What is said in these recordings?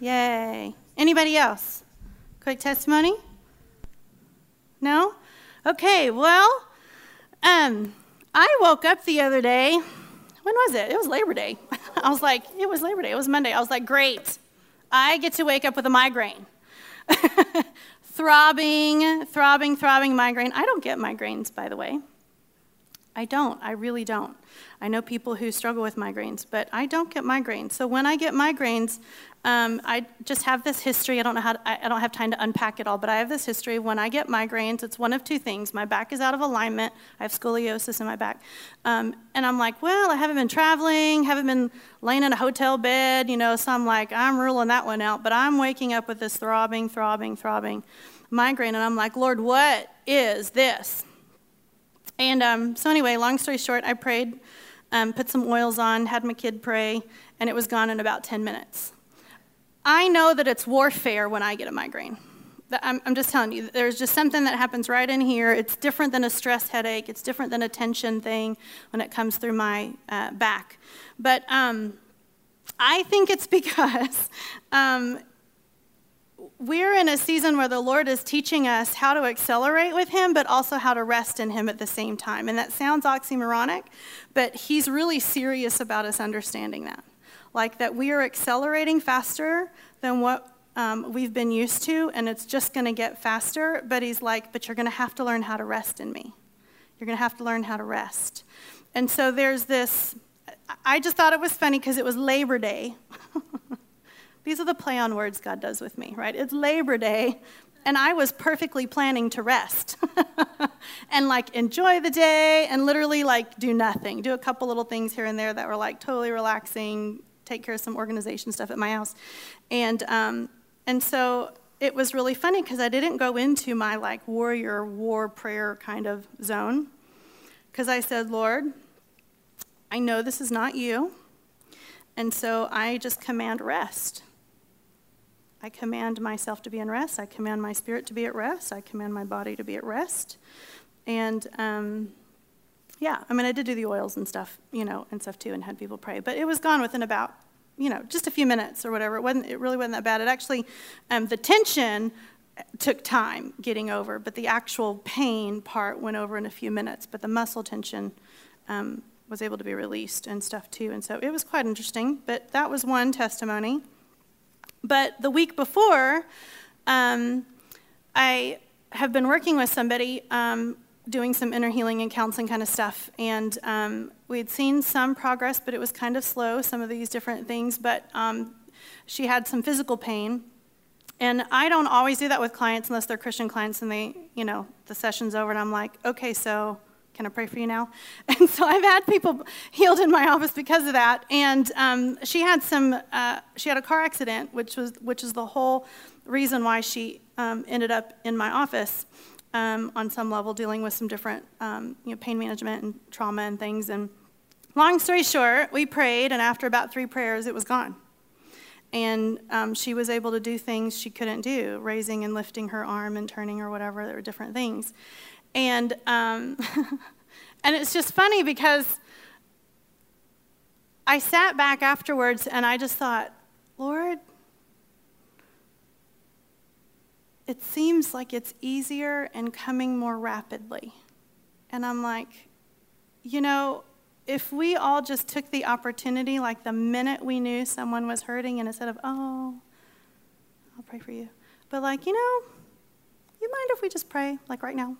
Yay. Anybody else? Quick testimony? No? Okay, well, I woke up the other day. When was it? It was Labor Day. I was like, it was Labor Day. It was Monday. I was like, great. I get to wake up with a migraine. throbbing migraine. I don't get migraines, by the way. I don't. I really don't. I know people who struggle with migraines, but I don't get migraines. So when I get migraines, I just have this history. I don't have time to unpack it all, but I have this history. When I get migraines, it's one of two things. My back is out of alignment. I have scoliosis in my back. And I'm like, well, I haven't been traveling, haven't been laying in a hotel bed, so I'm like, I'm ruling that one out. But I'm waking up with this throbbing migraine, and I'm like, Lord, what is this? And so anyway, long story short, I prayed, put some oils on, had my kid pray, and it was gone in about 10 minutes. I know that it's warfare when I get a migraine. I'm just telling you, there's just something that happens right in here. It's different than a stress headache. It's different than a tension thing when it comes through my back. But I think it's because we're in a season where the Lord is teaching us how to accelerate with Him, but also how to rest in Him at the same time. And that sounds oxymoronic, but He's really serious about us understanding that. Like that we are accelerating faster than what we've been used to, and it's just going to get faster. But He's like, but you're going to have to learn how to rest in me. You're going to have to learn how to rest. And so there's this, I just thought it was funny because it was Labor Day. These are the play on words God does with me, right? It's Labor Day, and I was perfectly planning to rest and enjoy the day and literally do nothing, do a couple little things here and there that were totally relaxing, take care of some organization stuff at my house. And so it was really funny because I didn't go into my warrior war prayer kind of zone, because I said, Lord, I know this is not you, and so I just command rest. I command myself to be in rest. I command my spirit to be at rest. I command my body to be at rest. And I did do the oils and stuff, and stuff too, and had people pray. But it was gone within about, just a few minutes or whatever. It really wasn't that bad. It actually, the tension took time getting over, but the actual pain part went over in a few minutes. But the muscle tension was able to be released and stuff too. And so it was quite interesting. But that was one testimony. But the week before, I have been working with somebody doing some inner healing and counseling kind of stuff, and we had seen some progress, but it was kind of slow, some of these different things, but she had some physical pain, and I don't always do that with clients unless they're Christian clients, and they, the session's over, and I'm like, okay, so can I pray for you now? And so I've had people healed in my office because of that. And she had a car accident, which is the whole reason why she ended up in my office on some level, dealing with some different pain management and trauma and things. And long story short, we prayed, and after about 3 prayers, it was gone. And she was able to do things she couldn't do, raising and lifting her arm and turning or whatever. There were different things. And and it's just funny because I sat back afterwards and I just thought, Lord, it seems like it's easier and coming more rapidly. And I'm like, if we all just took the opportunity, the minute we knew someone was hurting, and instead of, oh, I'll pray for you, but you mind if we just pray, right now?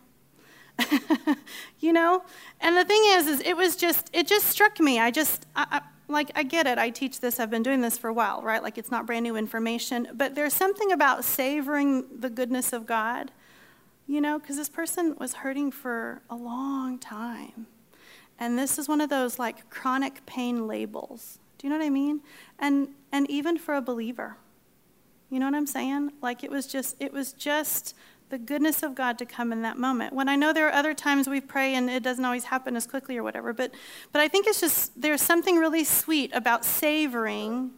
And the thing is it just struck me. I get it. I teach this. I've been doing this for a while, right? It's not brand new information, but there's something about savoring the goodness of God, because this person was hurting for a long time. And this is one of those chronic pain labels. Do you know what I mean? And even for a believer, you know what I'm saying? It was just the goodness of God to come in that moment. When I know there are other times we pray and it doesn't always happen as quickly or whatever, but I think it's just, there's something really sweet about savoring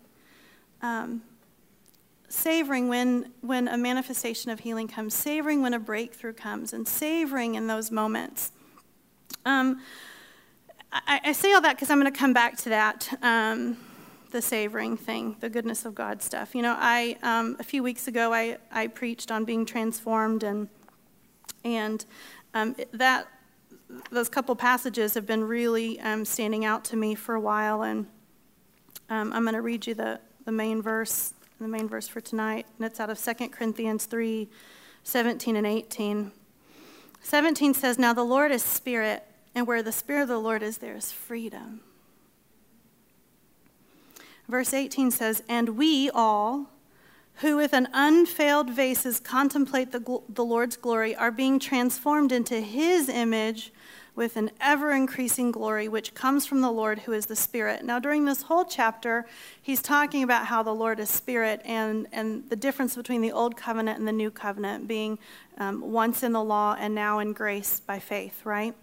when a manifestation of healing comes, savoring when a breakthrough comes, and savoring in those moments. I say all that because I'm going to come back to that the savoring thing, the goodness of God stuff. You know, a few weeks ago, I preached on being transformed, and those couple passages have been really standing out to me for a while, and I'm going to read you the main verse for tonight, and it's out of 2 Corinthians 3:17 and 18. 17 says, "Now the Lord is Spirit, and where the Spirit of the Lord is, there is freedom." Verse 18 says, "And we all, who with an unveiled faces contemplate the Lord's glory, are being transformed into his image with an ever-increasing glory, which comes from the Lord, who is the Spirit." Now, during this whole chapter, he's talking about how the Lord is Spirit and the difference between the Old Covenant and the New Covenant, being once in the law and now in grace by faith, right?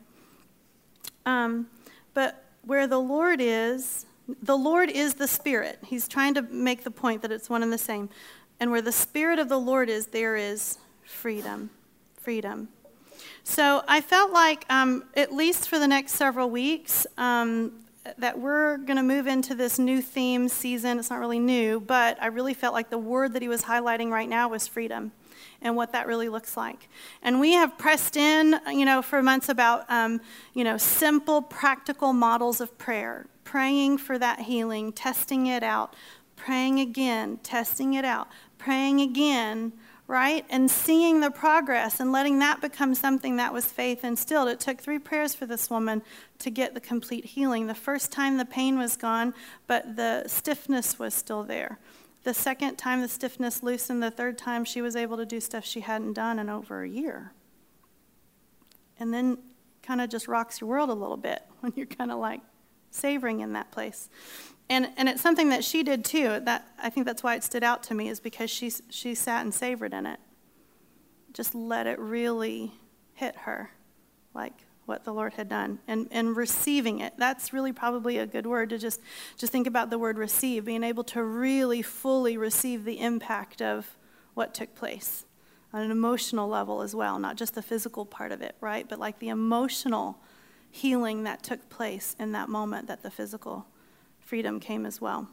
But where the Lord is the Spirit. He's trying to make the point that it's one and the same. And where the Spirit of the Lord is, there is freedom. Freedom. So I felt like, at least for the next several weeks, that we're going to move into this new theme season. It's not really new, but I really felt like the word that he was highlighting right now was freedom and what that really looks like. And we have pressed in, for months about, simple, practical models of prayer, praying for that healing, testing it out, praying again, testing it out, praying again, right? And seeing the progress and letting that become something that was faith instilled. It took 3 prayers for this woman to get the complete healing. The first time the pain was gone, but the stiffness was still there. The second time the stiffness loosened. The third time she was able to do stuff she hadn't done in over a year. And then kind of just rocks your world a little bit when you're kind of like savoring in that place. And it's something that she did too. That I think that's why it stood out to me, is because she sat and savored in it. Just let it really hit her, like what the Lord had done, and receiving it. That's really probably a good word to just think about the word receive, being able to really fully receive the impact of what took place on an emotional level as well, not just the physical part of it, right? But like the emotional healing that took place in that moment, that the physical freedom came as well.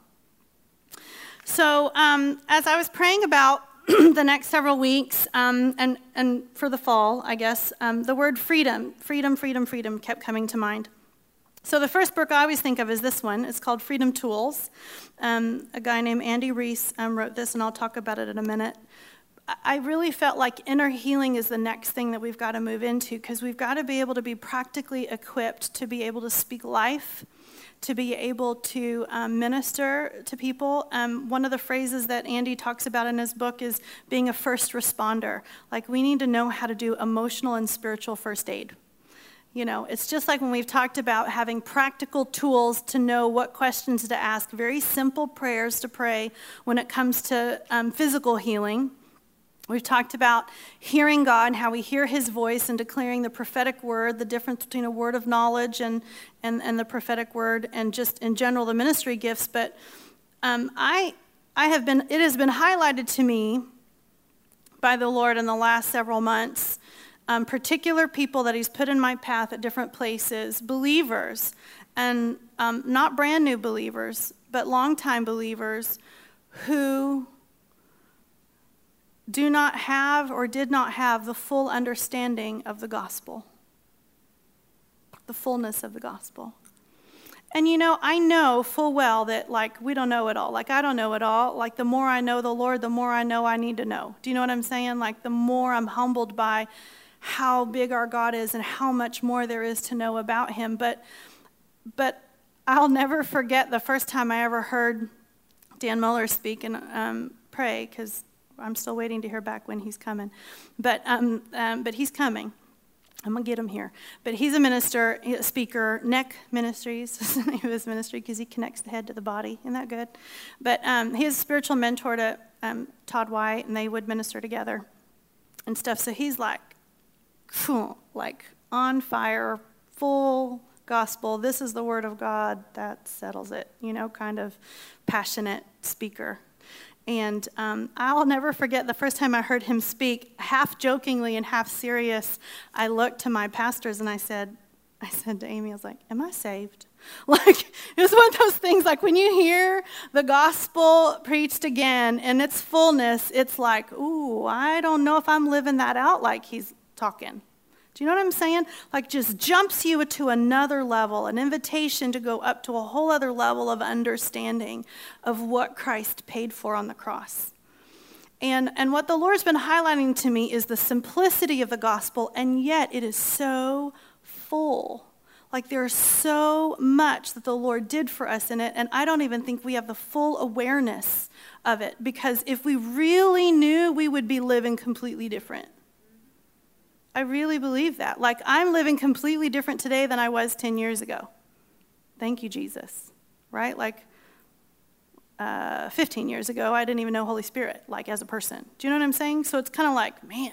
So as I was praying about the next several weeks, and for the fall, I guess, the word freedom kept coming to mind. So the first book I always think of is this one. It's called Freedom Tools. A guy named Andy Reese wrote this, and I'll talk about it in a minute. I really felt like inner healing is the next thing that we've got to move into, because we've got to be able to be practically equipped to be able to speak life, to be able to minister to people. One of the phrases that Andy talks about in his book is being a first responder. Like, we need to know how to do emotional and spiritual first aid. It's just like when we've talked about having practical tools to know what questions to ask, very simple prayers to pray when it comes to physical healing. We've talked about hearing God, how we hear his voice and declaring the prophetic word, the difference between a word of knowledge and the prophetic word, and just in general the ministry gifts. But it has been highlighted to me by the Lord in the last several months, particular people that he's put in my path at different places, believers, and not brand new believers, but longtime believers who do not have or did not have the full understanding of the gospel, the fullness of the gospel. And I know full well that, we don't know it all. I don't know it all. The more I know the Lord, the more I know I need to know. Do you know what I'm saying? The more I'm humbled by how big our God is and how much more there is to know about him. But I'll never forget the first time I ever heard Dan Muller speak and pray, because I'm still waiting to hear back when he's coming. But he's coming. I'm going to get him here. But he's a minister, a speaker. Neck Ministries is the name of his ministry, because he connects the head to the body. Isn't that good? But he is a spiritual mentor to Todd White, and they would minister together and stuff. So he's on fire, full gospel. This is the word of God. That settles it. Kind of passionate speaker. And I'll never forget the first time I heard him speak, half jokingly and half serious. I looked to my pastors and I said to Amy, I was like, "Am I saved?" Like, it's one of those things, like when you hear the gospel preached again in its fullness, it's like, ooh, I don't know if I'm living that out like he's talking. Do you know what I'm saying? Like, just jumps you to another level, an invitation to go up to a whole other level of understanding of what Christ paid for on the cross. And what the Lord's been highlighting to me is the simplicity of the gospel, and yet it is so full. Like, there's so much that the Lord did for us in it, and I don't even think we have the full awareness of it, because if we really knew, we would be living completely different. I really believe that. Like, I'm living completely different today than I was 10 years ago. Thank you, Jesus. Right? Like, 15 years ago, I didn't even know Holy Spirit, like, as a person. Do you know what I'm saying? So it's kind of like, man,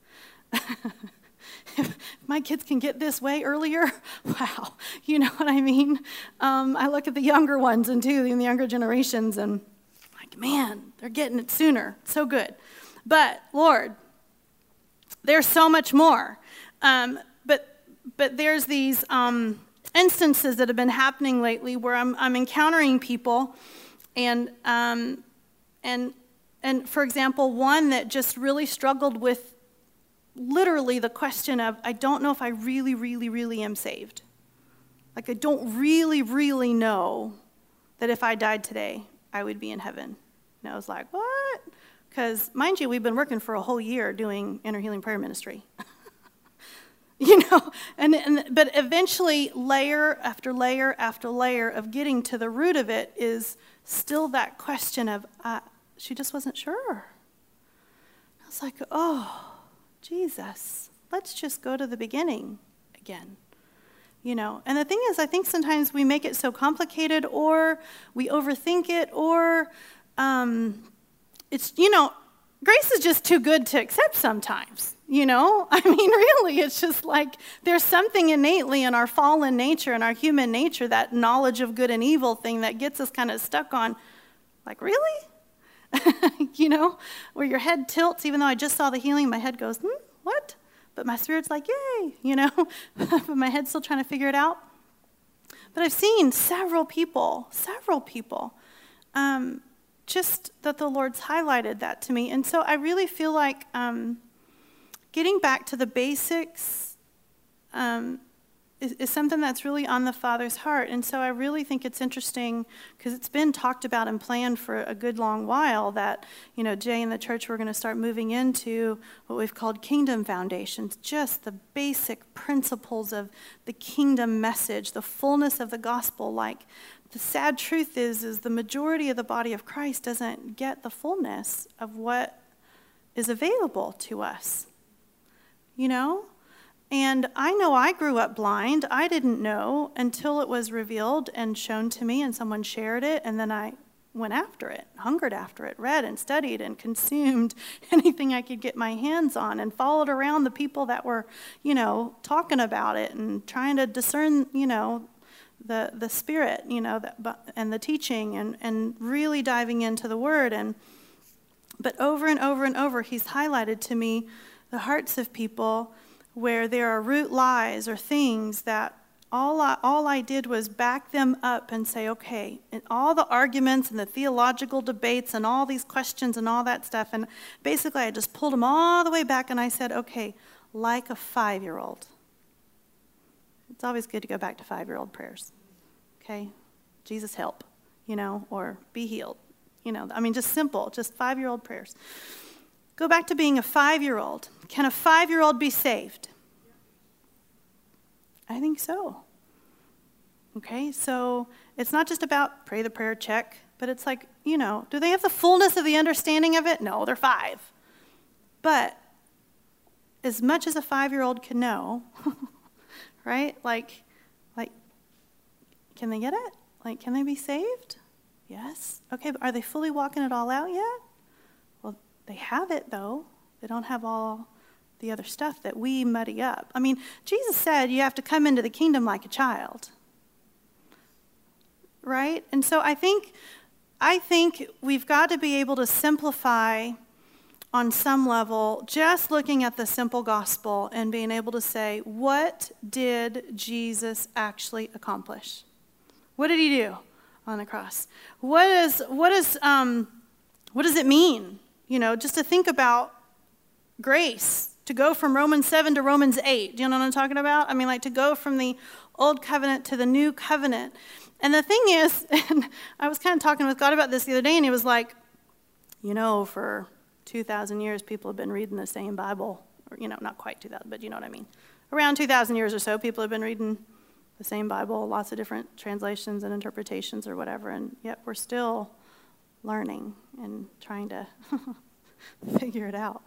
if my kids can get this way earlier, wow. You know what I mean? I look at the younger ones and too, in the younger generations, and like, man, they're getting it sooner. So good. But, Lord, there's so much more. But there's these instances that have been happening lately where I'm encountering people, and for example, one that just really struggled with literally the question of, I don't know if I really, really, really am saved. Like, I don't really, really know that if I died today, I would be in heaven. And I was like, what? Because, mind you, we've been working for a whole year doing inner healing prayer ministry. You know, but eventually, layer after layer after layer of getting to the root of it is still that question of, she just wasn't sure. I was like, oh, Jesus, let's just go to the beginning again. You know, and the thing is, I think sometimes we make it so complicated, or we overthink it, or it's, you know, grace is just too good to accept sometimes. You know, I mean, really, it's just like there's something innately in our fallen nature and our human nature, that knowledge of good and evil thing that gets us kind of stuck on, like, really? You know, where your head tilts, even though I just saw the healing, my head goes, what? But my spirit's like, yay, you know, but my head's still trying to figure it out. But I've seen several people, just that the Lord's highlighted that to me. And so I really feel like getting back to the basics is something that's really on the Father's heart. And so I really think it's interesting, because it's been talked about and planned for a good long while, that, you know, Jay and the church, we're going to start moving into what we've called kingdom foundations, just the basic principles of the kingdom message, the fullness of the gospel. Like, the sad truth is the majority of the body of Christ doesn't get the fullness of what is available to us. You know? And I know I grew up blind. I didn't know until it was revealed and shown to me, and someone shared it, and then I went after it, hungered after it, read and studied and consumed anything I could get my hands on, and followed around the people that were, you know, talking about it and trying to discern, you know, the spirit, you know, and the teaching, and really diving into the word. But over and over and over, he's highlighted to me the hearts of people where there are root lies or things that all I did was back them up and say, okay, and all the arguments and the theological debates and all these questions and all that stuff, and basically I just pulled them all the way back, and I said, okay, like a 5-year-old. It's always good to go back to 5-year-old prayers, okay? Jesus help, you know, or be healed, you know. I mean, just simple, just 5-year-old prayers. Go back to being a 5-year-old. Can a 5-year-old be saved? I think so. Okay, so it's not just about pray the prayer, check, but it's like, you know, do they have the fullness of the understanding of it? No, they're 5. But as much as a 5-year-old can know, right? Like, can they get it? Like, can they be saved? Yes. Okay, but are they fully walking it all out yet? Well, they have it, though. They don't have all the other stuff that we muddy up. I mean, Jesus said you have to come into the kingdom like a child. Right? And so I think we've got to be able to simplify on some level, just looking at the simple gospel and being able to say, what did Jesus actually accomplish? What did he do on the cross? What does it mean? Just to think about grace, to go from Romans 7 to Romans 8. Do you know what I'm talking about? I mean, like to go from the old covenant to the new covenant. And the thing is, and I was kind of talking with God about this the other day, and he was like, for 2,000 years, people have been reading the same Bible. Or, not quite 2,000, but you know what I mean. Around 2,000 years or so, people have been reading the same Bible, lots of different translations and interpretations or whatever, and yet we're still learning and trying to figure it out,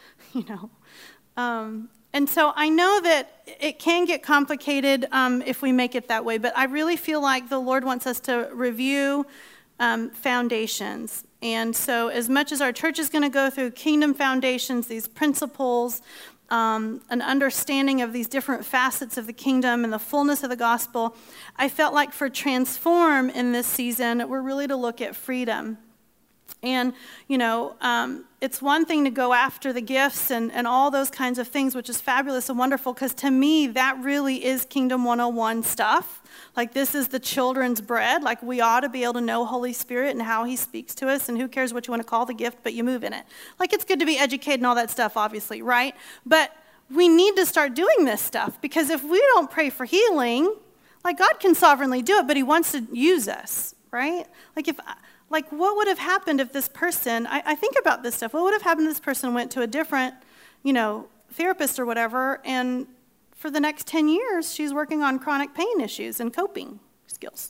And so I know that it can get complicated if we make it that way, but I really feel like the Lord wants us to review foundations. And so as much as our church is going to go through kingdom foundations, these principles, an understanding of these different facets of the kingdom and the fullness of the gospel, I felt like for Transform in this season, we're really to look at freedom. And, it's one thing to go after the gifts and all those kinds of things, which is fabulous and wonderful, because to me, that really is Kingdom 101 stuff. Like, this is the children's bread. Like, we ought to be able to know Holy Spirit and how he speaks to us, and who cares what you want to call the gift, but you move in it. Like, it's good to be educated and all that stuff, obviously, right? But we need to start doing this stuff, because if we don't pray for healing, like, God can sovereignly do it, but he wants to use us, right? Like, what would have happened if this person, I think about this stuff, what would have happened if this person went to a different, therapist or whatever, and for the next 10 years, she's working on chronic pain issues and coping skills.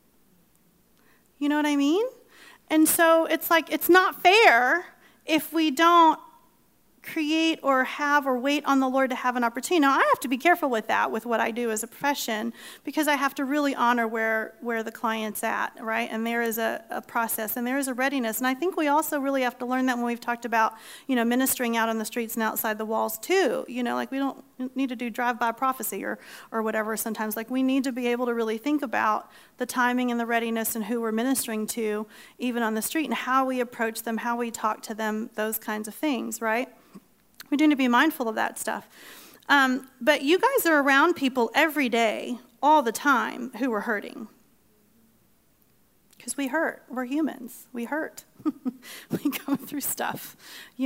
You know what I mean? And so it's like, it's not fair if we don't create or have or wait on the Lord to have an opportunity. Now, I have to be careful with that, with what I do as a profession, because I have to really honor where the client's at, right? And there is a process, and there is a readiness. And I think we also really have to learn that when we've talked about, ministering out on the streets and outside the walls too. Like, we don't need to do drive-by prophecy or whatever sometimes. Like, we need to be able to really think about the timing and the readiness and who we're ministering to, even on the street, and how we approach them, how we talk to them, those kinds of things, right? We do need to be mindful of that stuff. But you guys are around people every day, all the time, who are hurting. Because we hurt. We're humans. We hurt. We go through stuff,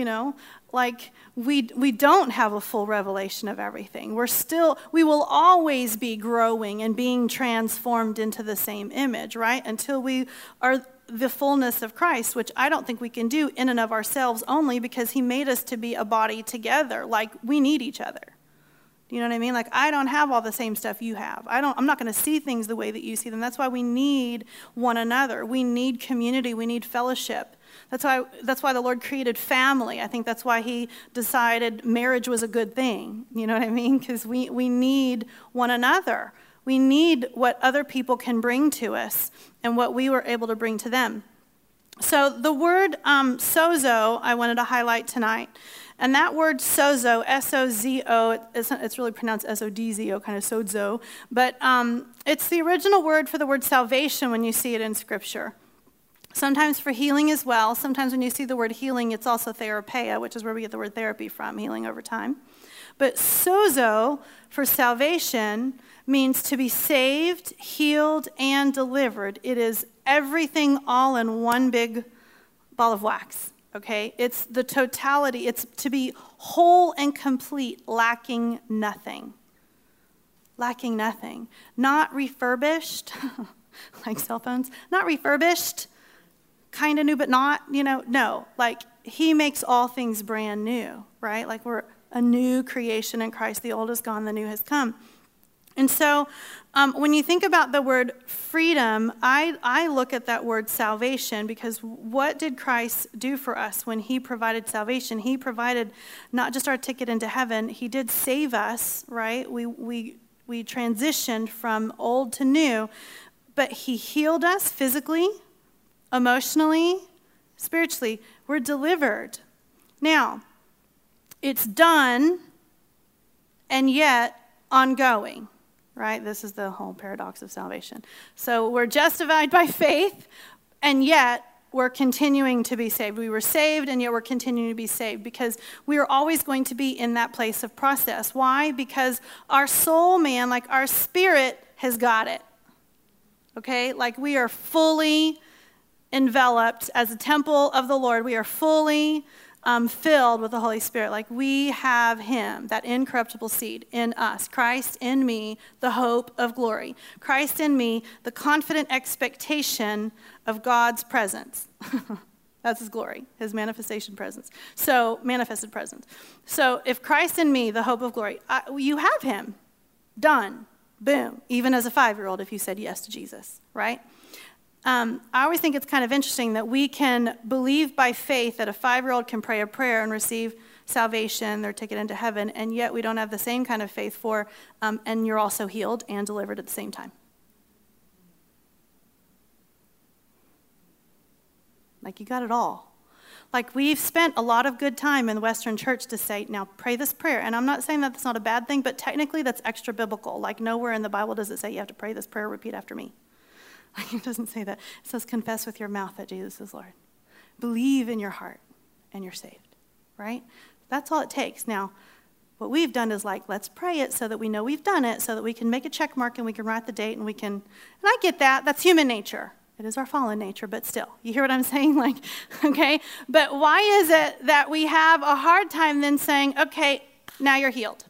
Like, we don't have a full revelation of everything. We will always be growing and being transformed into the same image, right? Until we are the fullness of Christ, which I don't think we can do in and of ourselves only, because he made us to be a body together. Like, we need each other. Do you know what I mean? Like, I don't have all the same stuff you have. I'm not going to see things the way that you see them. That's why we need one another. We need community. We need fellowship. That's why the Lord created family. I think that's why he decided marriage was a good thing. You know what I mean? Because we need one another. We need what other people can bring to us and what we were able to bring to them. So the word sozo I wanted to highlight tonight. And that word sozo, S-O-Z-O, it's really pronounced S-O-D-Z-O, kind of sozo. But it's the original word for the word salvation when you see it in Scripture. Sometimes for healing as well. Sometimes when you see the word healing, it's also therapia, which is where we get the word therapy from, healing over time. But sozo for salvation means to be saved, healed, and delivered. It is everything all in one big ball of wax, okay? It's the totality. It's to be whole and complete, lacking nothing. Lacking nothing. Not refurbished, like cell phones. Not refurbished, kind of new but not, no. Like, he makes all things brand new, right? Like, we're a new creation in Christ. The old is gone, the new has come. And so when you think about the word freedom, I look at that word salvation, because what did Christ do for us when he provided salvation? He provided not just our ticket into heaven. He did save us, right? We transitioned from old to new, but he healed us physically, emotionally, spiritually. We're delivered. Now, it's done and yet ongoing. Right? This is the whole paradox of salvation. So we're justified by faith, and yet we're continuing to be saved. We were saved, and yet we're continuing to be saved, because we are always going to be in that place of process. Why? Because our soul, man, like our spirit, has got it. okay? Like we are fully enveloped as a temple of the Lord. We are fully filled with the Holy Spirit. Like we have him, that incorruptible seed in us. Christ in me, the hope of glory. Christ in me, the confident expectation of God's presence. That's his glory, his manifested presence. So if Christ in me, the hope of glory, you have him. Done. Boom. Even as a 5-year-old, if you said yes to Jesus, right? I always think it's kind of interesting that we can believe by faith that a 5-year-old can pray a prayer and receive salvation, their ticket into heaven, and yet we don't have the same kind of faith for, and you're also healed and delivered at the same time. Like you got it all. Like we've spent a lot of good time in the Western church to say, now pray this prayer. And I'm not saying that that's not a bad thing, but technically that's extra biblical. Like nowhere in the Bible does it say you have to pray this prayer, repeat after me. It doesn't say that. It says confess with your mouth that Jesus is Lord. Believe in your heart and you're saved, right? That's all it takes. Now, what we've done is like, let's pray it so that we know we've done it, so that we can make a check mark and we can write the date and we can, and I get that. That's human nature. It is our fallen nature, but still. You hear what I'm saying? Like, okay? But why is it that we have a hard time then saying, okay, now you're healed?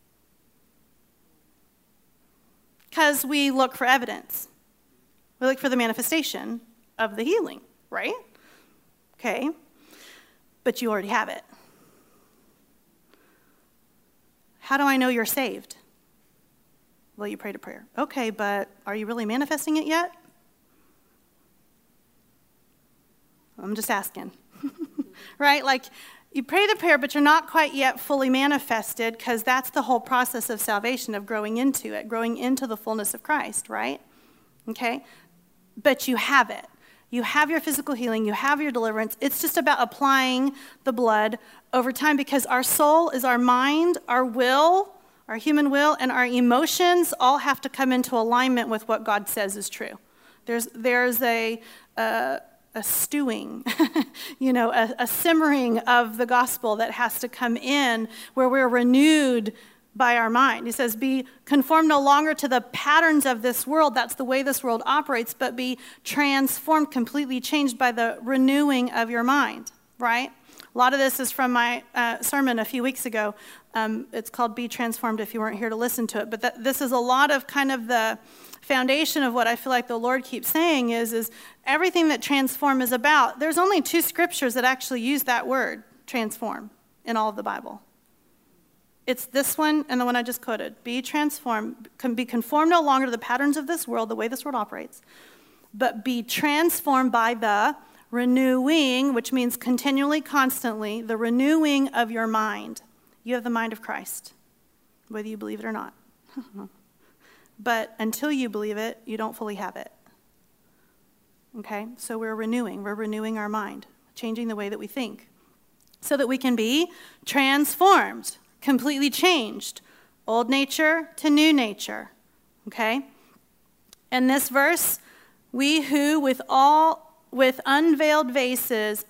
Because we look for evidence. We look for the manifestation of the healing, right? Okay. But you already have it. How do I know you're saved? Well, you prayed a prayer. Okay, but are you really manifesting it yet? I'm just asking. Right? Like, you pray the prayer, but you're not quite yet fully manifested, because that's the whole process of salvation, of growing into it, growing into the fullness of Christ, right? Okay? But you have it. You have your physical healing. You have your deliverance. It's just about applying the blood over time, because our soul is our mind, our will, our human will, and our emotions all have to come into alignment with what God says is true. There's a stewing, a simmering of the gospel that has to come in, where we're renewed by our mind. He says, be conformed no longer to the patterns of this world. That's the way this world operates, but be transformed, completely changed by the renewing of your mind, right? A lot of this is from my sermon a few weeks ago. It's called Be Transformed, if you weren't here to listen to it. But this is a lot of kind of the foundation of what I feel like the Lord keeps saying is everything that transform is about. There's only 2 scriptures that actually use that word, transform, in all of the Bible. It's this one and the one I just quoted. Be transformed, be conformed no longer to the patterns of this world, the way this world operates, but be transformed by the renewing, which means continually, constantly, the renewing of your mind. You have the mind of Christ, whether you believe it or not. But until you believe it, you don't fully have it. Okay? So we're renewing our mind, changing the way that we think, so that we can be transformed, completely changed, old nature to new nature. Okay? In this verse, we who with unveiled faces,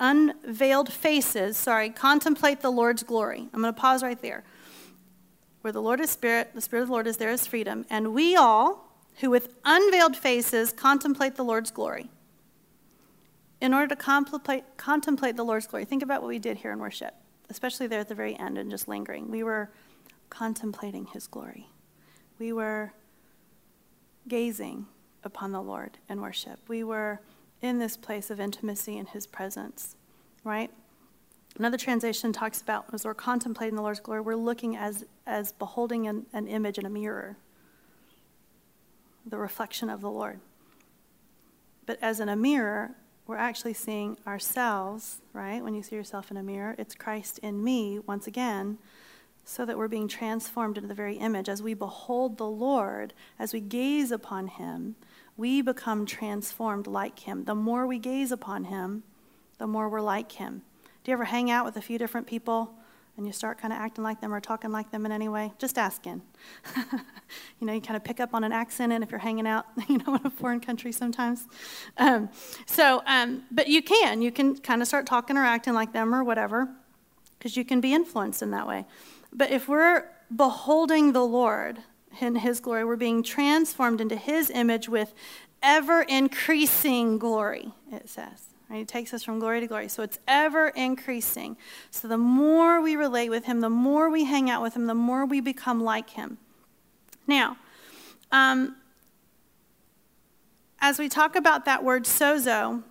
contemplate the Lord's glory. I'm going to pause right there. Where the Lord is Spirit, the Spirit of the Lord is, there is freedom. And we all, who with unveiled faces contemplate the Lord's glory. In order to contemplate the Lord's glory, think about what we did here in worship, especially there at the very end and just lingering. We were contemplating his glory. We were gazing upon the Lord in worship. We were in this place of intimacy in his presence, right? Another translation talks about, as we're contemplating the Lord's glory, we're looking as beholding an image in a mirror, the reflection of the Lord. But as in a mirror, we're actually seeing ourselves, right? When you see yourself in a mirror, it's Christ in me, once again, so that we're being transformed into the very image. As we behold the Lord, as we gaze upon him, we become transformed like him. The more we gaze upon him, the more we're like him. Do you ever hang out with a few different people and you start kind of acting like them or talking like them in any way? Just asking. You kind of pick up on an accent, and if you're hanging out, in a foreign country sometimes. But you can kind of start talking or acting like them or whatever, because you can be influenced in that way. But if we're beholding the Lord in his glory, we're being transformed into his image with ever increasing glory, it says. Right? It takes us from glory to glory. So it's ever increasing. So the more we relate with him, the more we hang out with him, the more we become like him. Now, as we talk about that word sozo,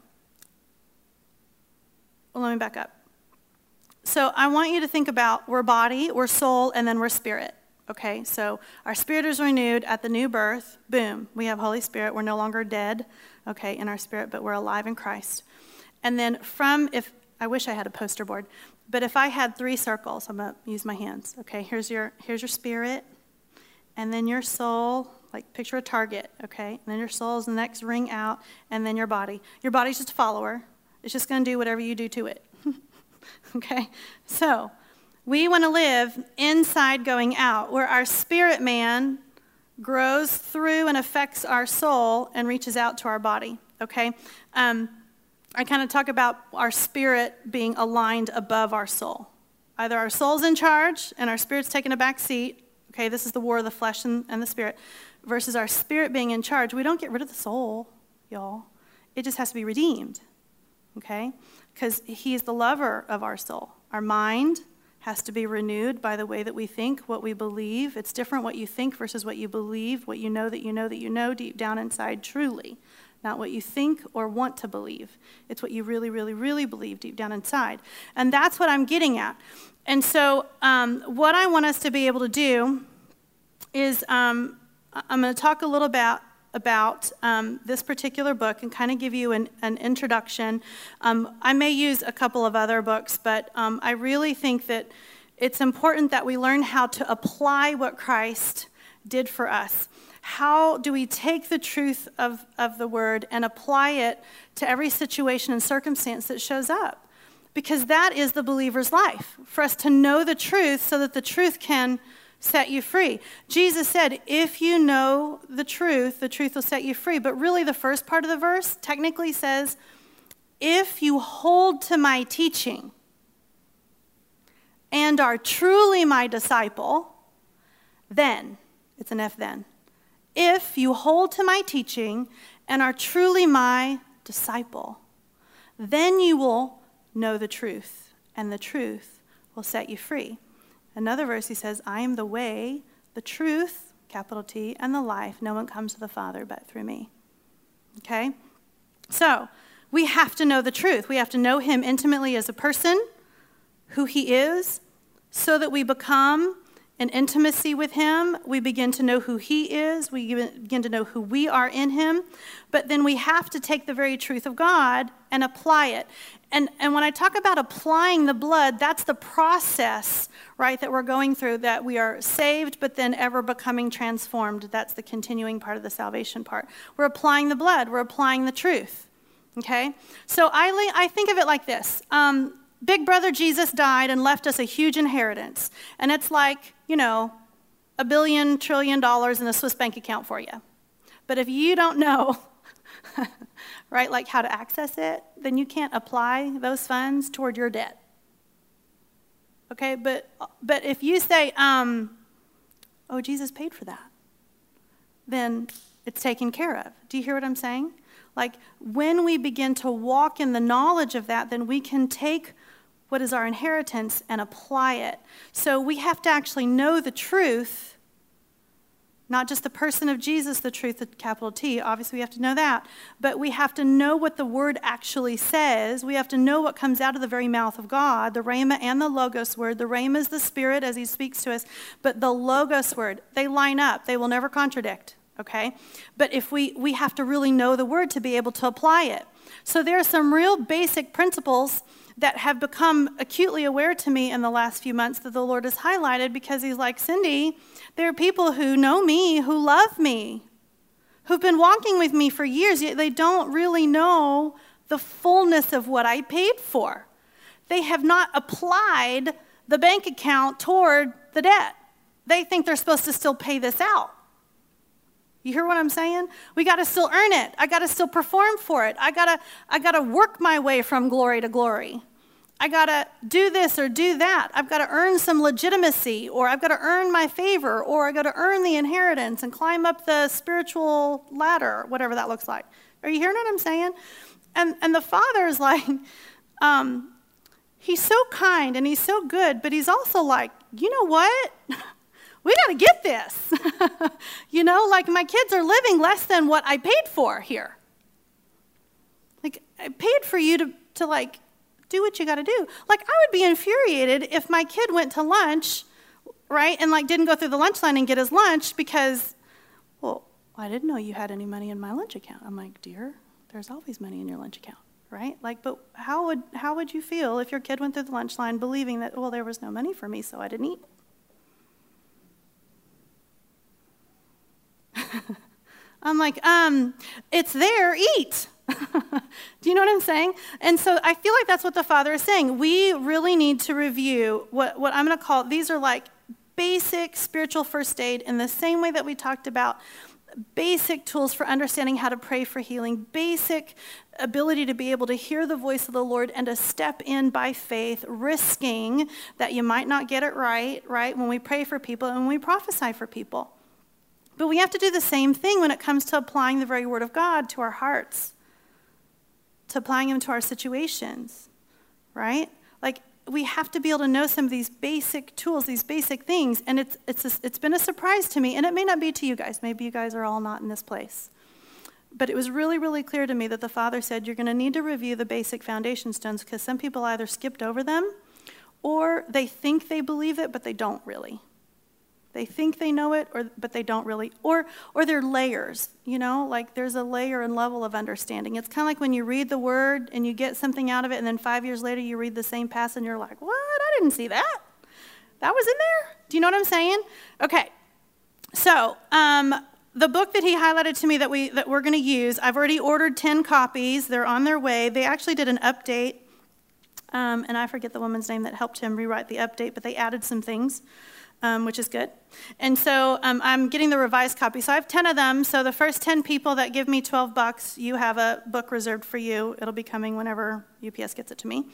well, let me back up. So I want you to think about we're body, we're soul, and then we're spirit. Okay, so our spirit is renewed at the new birth. Boom, we have Holy Spirit. We're no longer dead, okay, in our spirit, but we're alive in Christ. And then I wish I had a poster board, but if I had 3 circles, I'm going to use my hands. Okay, here's your spirit, and then your soul, like picture a target, okay? And then your soul is the next ring out, and then your body. Your body's just a follower. It's just going to do whatever you do to it. Okay, so we want to live inside going out, where our spirit man grows through and affects our soul and reaches out to our body, okay? I kind of talk about our spirit being aligned above our soul. Either our soul's in charge and our spirit's taking a back seat, okay, this is the war of the flesh and the spirit, versus our spirit being in charge. We don't get rid of the soul, y'all. It just has to be redeemed, okay? Because he is the lover of our soul. Our mind has to be renewed by the way that we think, what we believe. It's different what you think versus what you believe, what you know that you know that you know deep down inside truly. Not what you think or want to believe. It's what you really, really, really believe deep down inside. And that's what I'm getting at. And so what I want us to be able to do is I'm going to talk a little about this particular book and kind of give you an introduction. I may use a couple of other books, but I really think that it's important that we learn how to apply what Christ did for us. How do we take the truth of the word and apply it to every situation and circumstance that shows up? Because that is the believer's life, for us to know the truth so that the truth can set you free. Jesus said, if you know the truth will set you free. But really the first part of the verse technically says, if you hold to my teaching and are truly my disciple, then, it's an F then. If you hold to my teaching and are truly my disciple, then you will know the truth, and the truth will set you free. Another verse, he says, I am the way, the truth, capital T, and the life. No one comes to the Father but through me. Okay? So, we have to know the truth. We have to know him intimately as a person, who he is, so that we become in intimacy with him. We begin to know who he is. We begin to know who we are in him. But then we have to take the very truth of God and apply it. And when I talk about applying the blood, that's the process, right, that we're going through, that we are saved but then ever becoming transformed. That's the continuing part of the salvation part. We're applying the blood. We're applying the truth, okay? So I think of it like this. Big brother Jesus died and left us a huge inheritance. And it's like, $1 billion, trillion in a Swiss bank account for you. But if you don't know, right, like how to access it, then you can't apply those funds toward your debt. Okay, but if you say, oh, Jesus paid for that, then it's taken care of. Do you hear what I'm saying? Like, when we begin to walk in the knowledge of that, then we can take what is our inheritance and apply it. So we have to actually know the truth, not just the person of Jesus, the truth with capital T. Obviously, we have to know that. But we have to know what the word actually says. We have to know what comes out of the very mouth of God, the Rhema and the Logos word. The Rhema is the Spirit as he speaks to us. But the Logos word, they line up. They will never contradict, okay? But if we have to really know the word to be able to apply it. So there are some real basic principles that have become acutely aware to me in the last few months that the Lord has highlighted, because he's like, Cindy, there are people who know me, who love me, who've been walking with me for years, yet they don't really know the fullness of what I paid for. They have not applied the bank account toward the debt. They think they're supposed to still pay this out. You hear what I'm saying? We got to still earn it. I got to still perform for it. I got to work my way from glory to glory. I got to do this or do that. I've got to earn some legitimacy, or I've got to earn my favor, or I've got to earn the inheritance and climb up the spiritual ladder, whatever that looks like. Are you hearing what I'm saying? And the Father is like, he's so kind and he's so good, but he's also like, you know what? We got to get this. Like my kids are living less than what I paid for here. Like I paid for you to like do what you got to do. Like I would be infuriated if my kid went to lunch, right, and like didn't go through the lunch line and get his lunch because, well, I didn't know you had any money in my lunch account. I'm like, dear, there's always money in your lunch account, right? Like, but how would you feel if your kid went through the lunch line believing that, well, there was no money for me, so I didn't eat? I'm like, it's there, eat. Do you know what I'm saying? And so I feel like that's what the Father is saying. We really need to review what I'm going to call, these are like basic spiritual first aid in the same way that we talked about basic tools for understanding how to pray for healing, basic ability to be able to hear the voice of the Lord and to step in by faith, risking that you might not get it right, when we pray for people and when we prophesy for people. But we have to do the same thing when it comes to applying the very word of God to our hearts, to applying them to our situations, right? Like we have to be able to know some of these basic tools, these basic things, and it's been a surprise to me, and it may not be to you guys. Maybe you guys are all not in this place. But it was really, really clear to me that the Father said you're going to need to review the basic foundation stones because some people either skipped over them or they think they believe it, but they don't really. They think they know it, but they don't really. Or they're layers, like there's a layer and level of understanding. It's kind of like when you read the word and you get something out of it, and then 5 years later you read the same passage and you're like, what? I didn't see that. That was in there? Do you know what I'm saying? Okay. So the book that he highlighted to me that we're going to use, I've already ordered 10 copies. They're on their way. They actually did an update, and I forget the woman's name that helped him rewrite the update, but they added some things. Which is good. And so I'm getting the revised copy. So I have 10 of them. So the first 10 people that give me $12, you have a book reserved for you. It'll be coming whenever UPS gets it to me.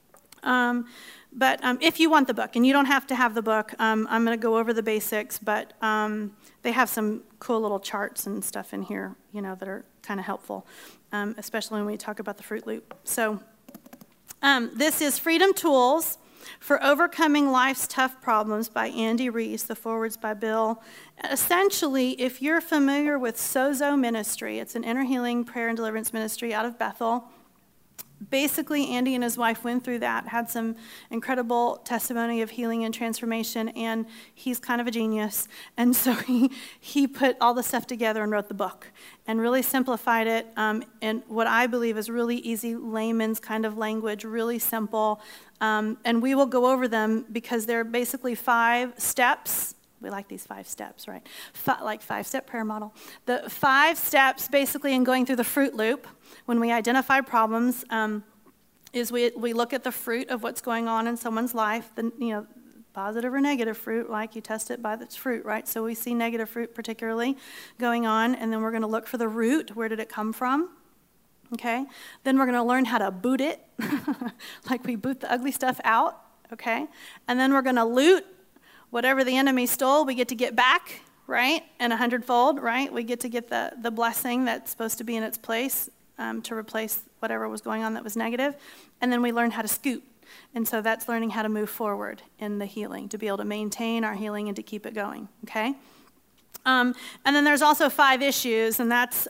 But if you want the book, and you don't have to have the book, I'm going to go over the basics, but they have some cool little charts and stuff in here, that are kind of helpful, especially when we talk about the Fruit Loop. So this is Freedom Tools for Overcoming Life's Tough Problems by Andy Reese, the foreword's by Bill. Essentially, if you're familiar with Sozo Ministry, it's an inner healing prayer and deliverance ministry out of Bethel. Basically, Andy and his wife went through that, had some incredible testimony of healing and transformation, and he's kind of a genius. And so he put all the stuff together and wrote the book and really simplified it in what I believe is really easy layman's kind of language, really simple. And we will go over them because they're basically 5 steps. We like these 5 steps, right? Like 5-step prayer model. The 5 steps basically in going through the fruit loop when we identify problems is we look at the fruit of what's going on in someone's life, positive or negative fruit, like you test it by its fruit, right? So we see negative fruit particularly going on, and then we're going to look for the root. Where did it come from? Okay? Then we're going to learn how to boot it, like we boot the ugly stuff out, okay? And then we're going to loot whatever the enemy stole, we get to get back, right? And 100-fold, right? We get to get the blessing that's supposed to be in its place to replace whatever was going on that was negative. And then we learn how to scoot. And so that's learning how to move forward in the healing, to be able to maintain our healing and to keep it going, okay? And then there's also 5 issues, and that's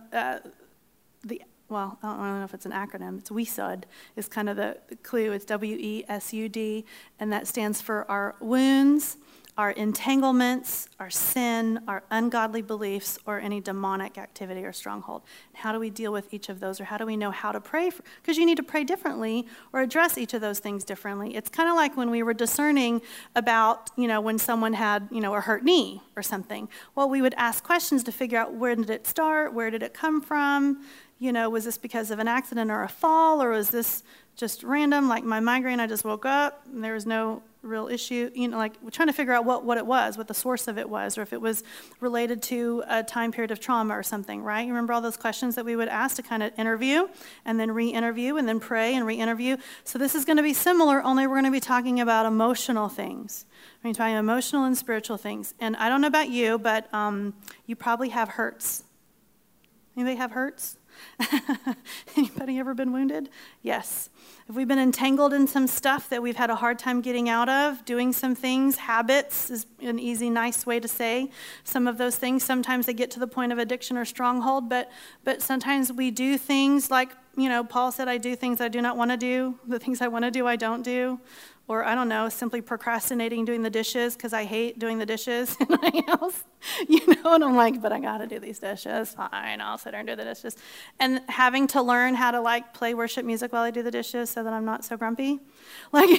well, I don't know if it's an acronym. It's WESUD is kind of the clue. It's WESUD, and that stands for our wounds, our entanglements, our sin, our ungodly beliefs, or any demonic activity or stronghold. How do we deal with each of those, or how do we know how to pray? Because you need to pray differently or address each of those things differently. It's kind of like when we were discerning about, when someone had, a hurt knee or something. Well, we would ask questions to figure out where did it start, where did it come from? Was this because of an accident or a fall, or was this just random, like my migraine, I just woke up, and there was no real issue, like we're trying to figure out what it was, what the source of it was, or if it was related to a time period of trauma or something, right? You remember all those questions that we would ask to kind of interview, and then re-interview, and then pray and re-interview? So this is going to be similar, only we're going to be talking about emotional things. We're talking emotional and spiritual things. And I don't know about you, but you probably have hurts. Anybody have hurts? Anybody ever been wounded? Yes. Have we been entangled in some stuff that we've had a hard time getting out of, doing some things? Habits is an easy, nice way to say some of those things. Sometimes they get to the point of addiction or stronghold, but sometimes we do things like, Paul said, I do things I do not want to do. The things I want to do, I don't do. Or, I don't know, simply procrastinating doing the dishes because I hate doing the dishes in my house. And I'm like, but I got to do these dishes. Fine, I'll sit there and do the dishes. And having to learn how to, play worship music while I do the dishes so that I'm not so grumpy. I'm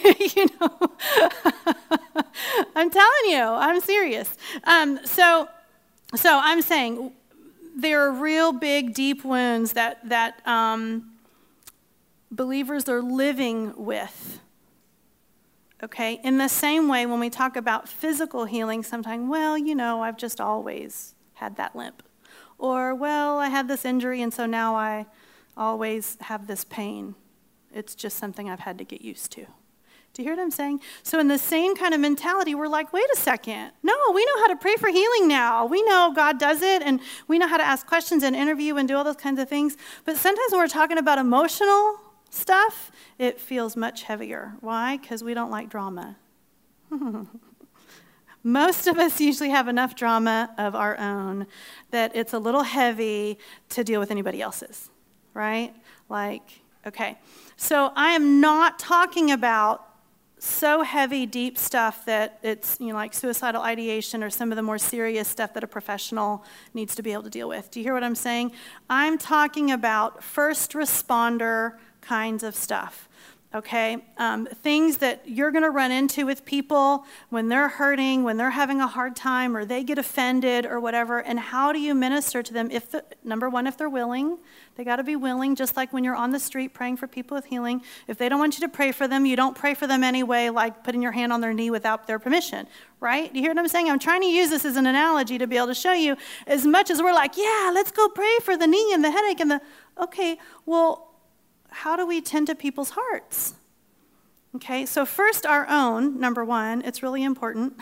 telling you, I'm serious. So I'm saying there are real big, deep wounds that believers are living with. Okay, in the same way, when we talk about physical healing, sometimes, I've just always had that limp. Or, I had this injury, and so now I always have this pain. It's just something I've had to get used to. Do you hear what I'm saying? So in the same kind of mentality, we're like, wait a second. No, we know how to pray for healing now. We know God does it, and we know how to ask questions and interview and do all those kinds of things. But sometimes when we're talking about emotional stuff, it feels much heavier. Why? Because we don't like drama. Most of us usually have enough drama of our own that it's a little heavy to deal with anybody else's, right? Okay. So I am not talking about so heavy, deep stuff that it's, like suicidal ideation or some of the more serious stuff that a professional needs to be able to deal with. Do you hear what I'm saying? I'm talking about first responder kinds of stuff, okay? Things that you're going to run into with people when they're hurting, when they're having a hard time, or they get offended or whatever, and how do you minister to them? Number one, if they're willing, they got to be willing, just like when you're on the street praying for people with healing. If they don't want you to pray for them, you don't pray for them anyway, like putting your hand on their knee without their permission, right? Do you hear what I'm saying? I'm trying to use this as an analogy to be able to show you, as much as we're like, yeah, let's go pray for the knee and the headache and okay, well, how do we tend to people's hearts? Okay, so first our own, number one, it's really important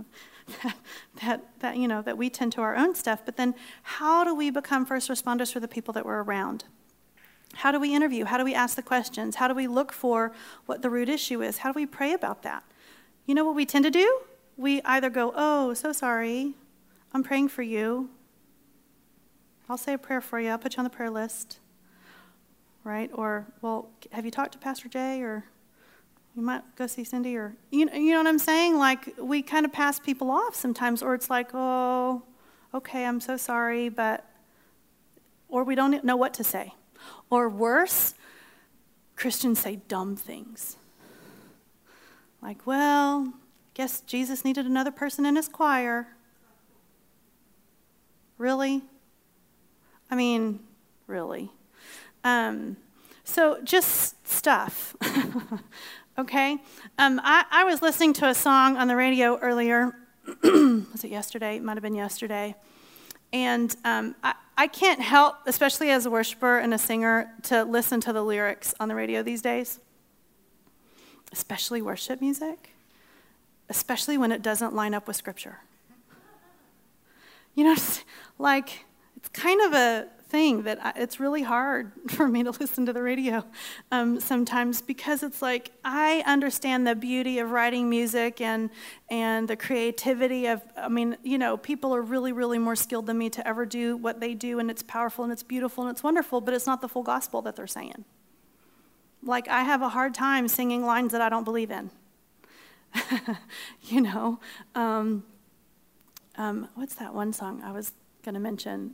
that we tend to our own stuff, but then how do we become first responders for the people that we're around? How do we interview? How do we ask the questions? How do we look for what the root issue is? How do we pray about that? You know what we tend to do? We either go, oh, so sorry, I'm praying for you. I'll say a prayer for you. I'll put you on the prayer list. Right? Or, well, have you talked to Pastor Jay? Or you might go see Cindy? Or, you know what I'm saying? Like, we kind of pass people off sometimes. Or it's like, oh, okay, I'm so sorry, or we don't know what to say. Or worse, Christians say dumb things. Like, well, guess Jesus needed another person in his choir. Really? I mean, really? So just stuff, okay? I was listening to a song on the radio earlier. Was it yesterday? It might have been yesterday. And I can't help, especially as a worshiper and a singer, to listen to the lyrics on the radio these days, especially worship music, especially when it doesn't line up with Scripture. It's kind of a thing that it's really hard for me to listen to the radio sometimes, because it's like I understand the beauty of writing music and the creativity of, people are really, really more skilled than me to ever do what they do, and it's powerful and it's beautiful and it's wonderful, but it's not the full gospel that they're saying. Like, I have a hard time singing lines that I don't believe in. What's that one song I was going to mention?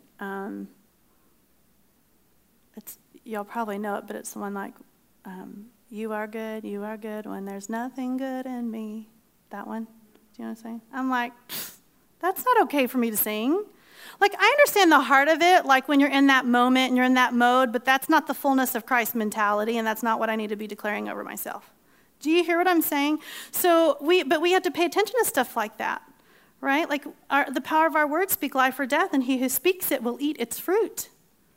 You'll probably know it, but it's the one like, you are good when there's nothing good in me. That one. Do you know what I'm saying? I'm like, that's not okay for me to sing. Like, I understand the heart of it, like when you're in that moment and you're in that mode, but that's not the fullness of Christ mentality, and that's not what I need to be declaring over myself. Do you hear what I'm saying? So we have to pay attention to stuff like that, right? Like the power of our words speak life or death, and he who speaks it will eat its fruit.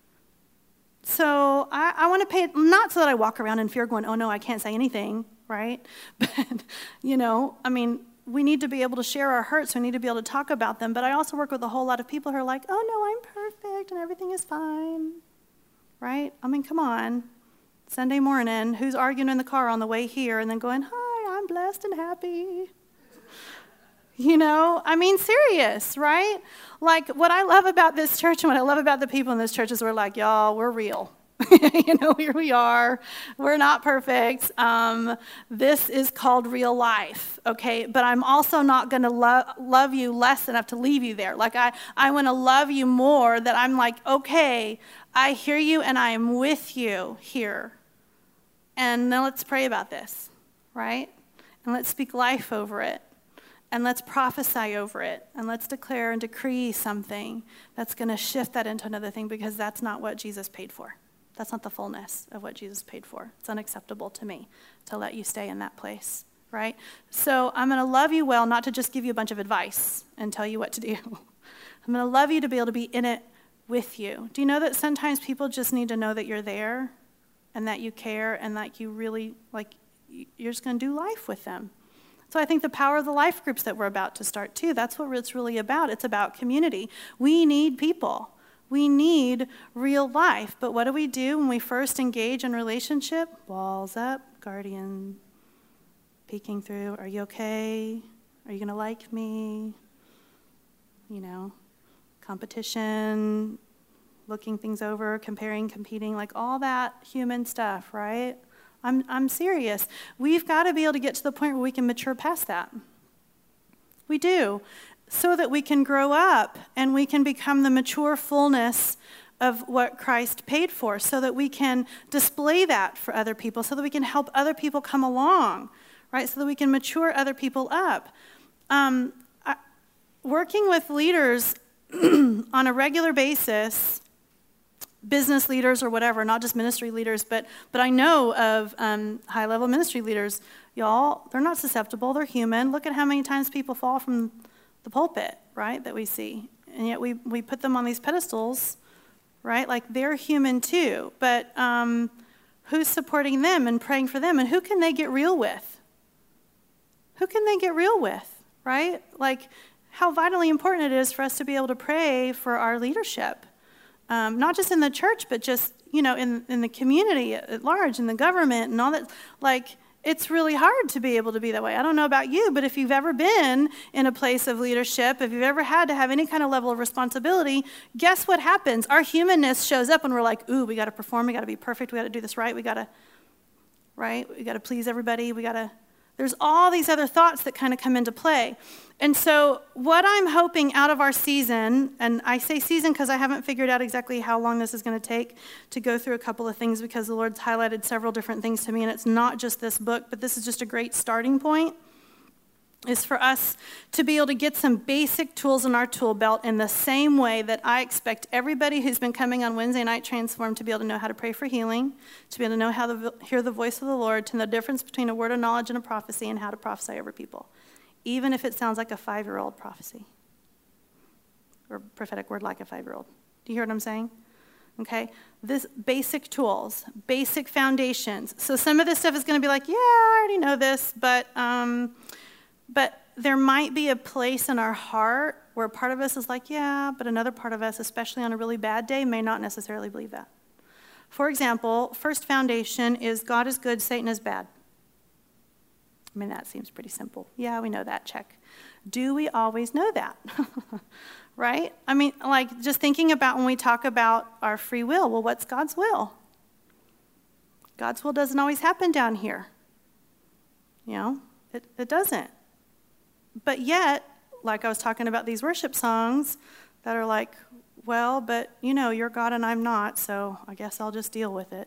So I want to pay it, not so that I walk around in fear going, oh no, I can't say anything, right? But, we need to be able to share our hurts. We need to be able to talk about them. But I also work with a whole lot of people who are like, oh no, I'm perfect and everything is fine, right? Come on. Sunday morning, who's arguing in the car on the way here and then going, hi, I'm blessed and happy? Serious, right? Like, what I love about this church and what I love about the people in this church is we're like, y'all, we're real. Here we are. We're not perfect. This is called real life, okay? But I'm also not going to love you less enough to leave you there. Like, I want to love you more that I'm like, okay, I hear you and I am with you here. And then let's pray about this, right? And let's speak life over it. And let's prophesy over it. And let's declare and decree something that's going to shift that into another thing, because that's not what Jesus paid for. That's not the fullness of what Jesus paid for. It's unacceptable to me to let you stay in that place, right? So I'm going to love you well, not to just give you a bunch of advice and tell you what to do. I'm going to love you to be able to be in it with you. Do you know that sometimes people just need to know that you're there and that you care and that you really, you're just going to do life with them? So I think the power of the life groups that we're about to start too, that's what it's really about. It's about community. We need people. We need real life. But what do we do when we first engage in relationship? Walls up, guardian, peeking through. Are you okay? Are you going to like me? Competition, looking things over, comparing, competing, like all that human stuff, right? I'm serious. We've got to be able to get to the point where we can mature past that. We do. So that we can grow up and we can become the mature fullness of what Christ paid for, so that we can display that for other people, so that we can help other people come along, right? So that we can mature other people up. Working with leaders on a regular basis, business leaders or whatever, not just ministry leaders, but I know of high-level ministry leaders, y'all, they're not susceptible, they're human. Look at how many times people fall from the pulpit, right, that we see. And yet we put them on these pedestals, right? Like, they're human too. But who's supporting them and praying for them? And who can they get real with? Who can they get real with, right? Like, how vitally important it is for us to be able to pray for our leadership. Not just in the church, but just, in the community at large, in the government and all that. Like, it's really hard to be able to be that way. I don't know about you, but if you've ever been in a place of leadership, if you've ever had to have any kind of level of responsibility, guess what happens? Our humanness shows up when we're like, ooh, we got to perform, we got to be perfect, we got to do this right, we got to please everybody, there's all these other thoughts that kind of come into play. And so what I'm hoping out of our season, and I say season because I haven't figured out exactly how long this is going to take to go through a couple of things, because the Lord's highlighted several different things to me, and it's not just this book, but this is just a great starting point, is for us to be able to get some basic tools in our tool belt in the same way that I expect everybody who's been coming on Wednesday Night Transform to be able to know how to pray for healing, to be able to know how to hear the voice of the Lord, to know the difference between a word of knowledge and a prophecy, and how to prophesy over people, even if it sounds like a 5-year-old prophecy or prophetic word like a 5-year-old. Do you hear what I'm saying? Okay, this basic tools, basic foundations. So some of this stuff is going to be like, yeah, I already know this, but there might be a place in our heart where part of us is like, yeah, but another part of us, especially on a really bad day, may not necessarily believe that. For example, first foundation is God is good, Satan is bad. That seems pretty simple. Yeah, we know that, check. Do we always know that? Right? Just thinking about when we talk about our free will, well, what's God's will? God's will doesn't always happen down here. It doesn't. But yet, like I was talking about these worship songs that are like, well, but you're God and I'm not, so I guess I'll just deal with it.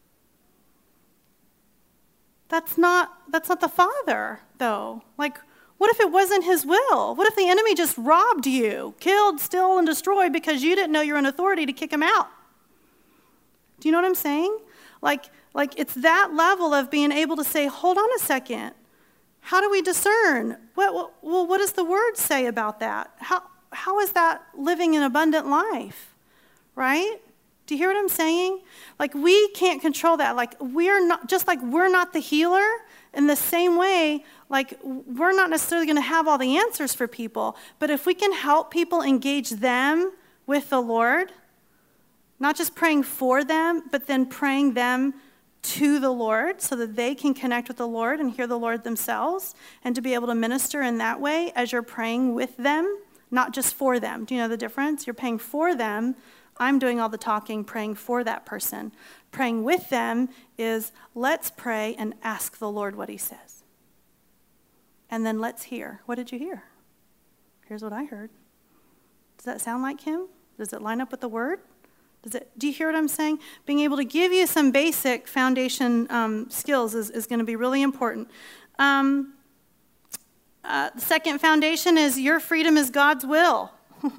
That's not the Father, though. Like, What if it wasn't his will? What if the enemy just robbed you, killed, stole, and destroyed because you didn't know you're in authority to kick him out? Do you know what I'm saying? Like it's that level of being able to say, hold on a second. How do we discern? What does the word say about that? How is that living an abundant life? Right? Do you hear what I'm saying? Like, we can't control that. Like, we're not, just like we're not the healer, in the same way, like, we're not necessarily going to have all the answers for people, but if we can help people engage them with the Lord, not just praying for them, but then praying them to the Lord so that they can connect with the Lord and hear the Lord themselves, and to be able to minister in that way as you're praying with them, not just for them. Do you know the difference? You're praying for them. I'm doing all the talking, praying for that person. Praying with them is, let's pray and ask the Lord what he says. And then let's hear. What did you hear? Here's what I heard. Does that sound like him? Does it line up with the word? Do you hear what I'm saying? Being able to give you some basic foundation skills is going to be really important. The second foundation is your freedom is God's will.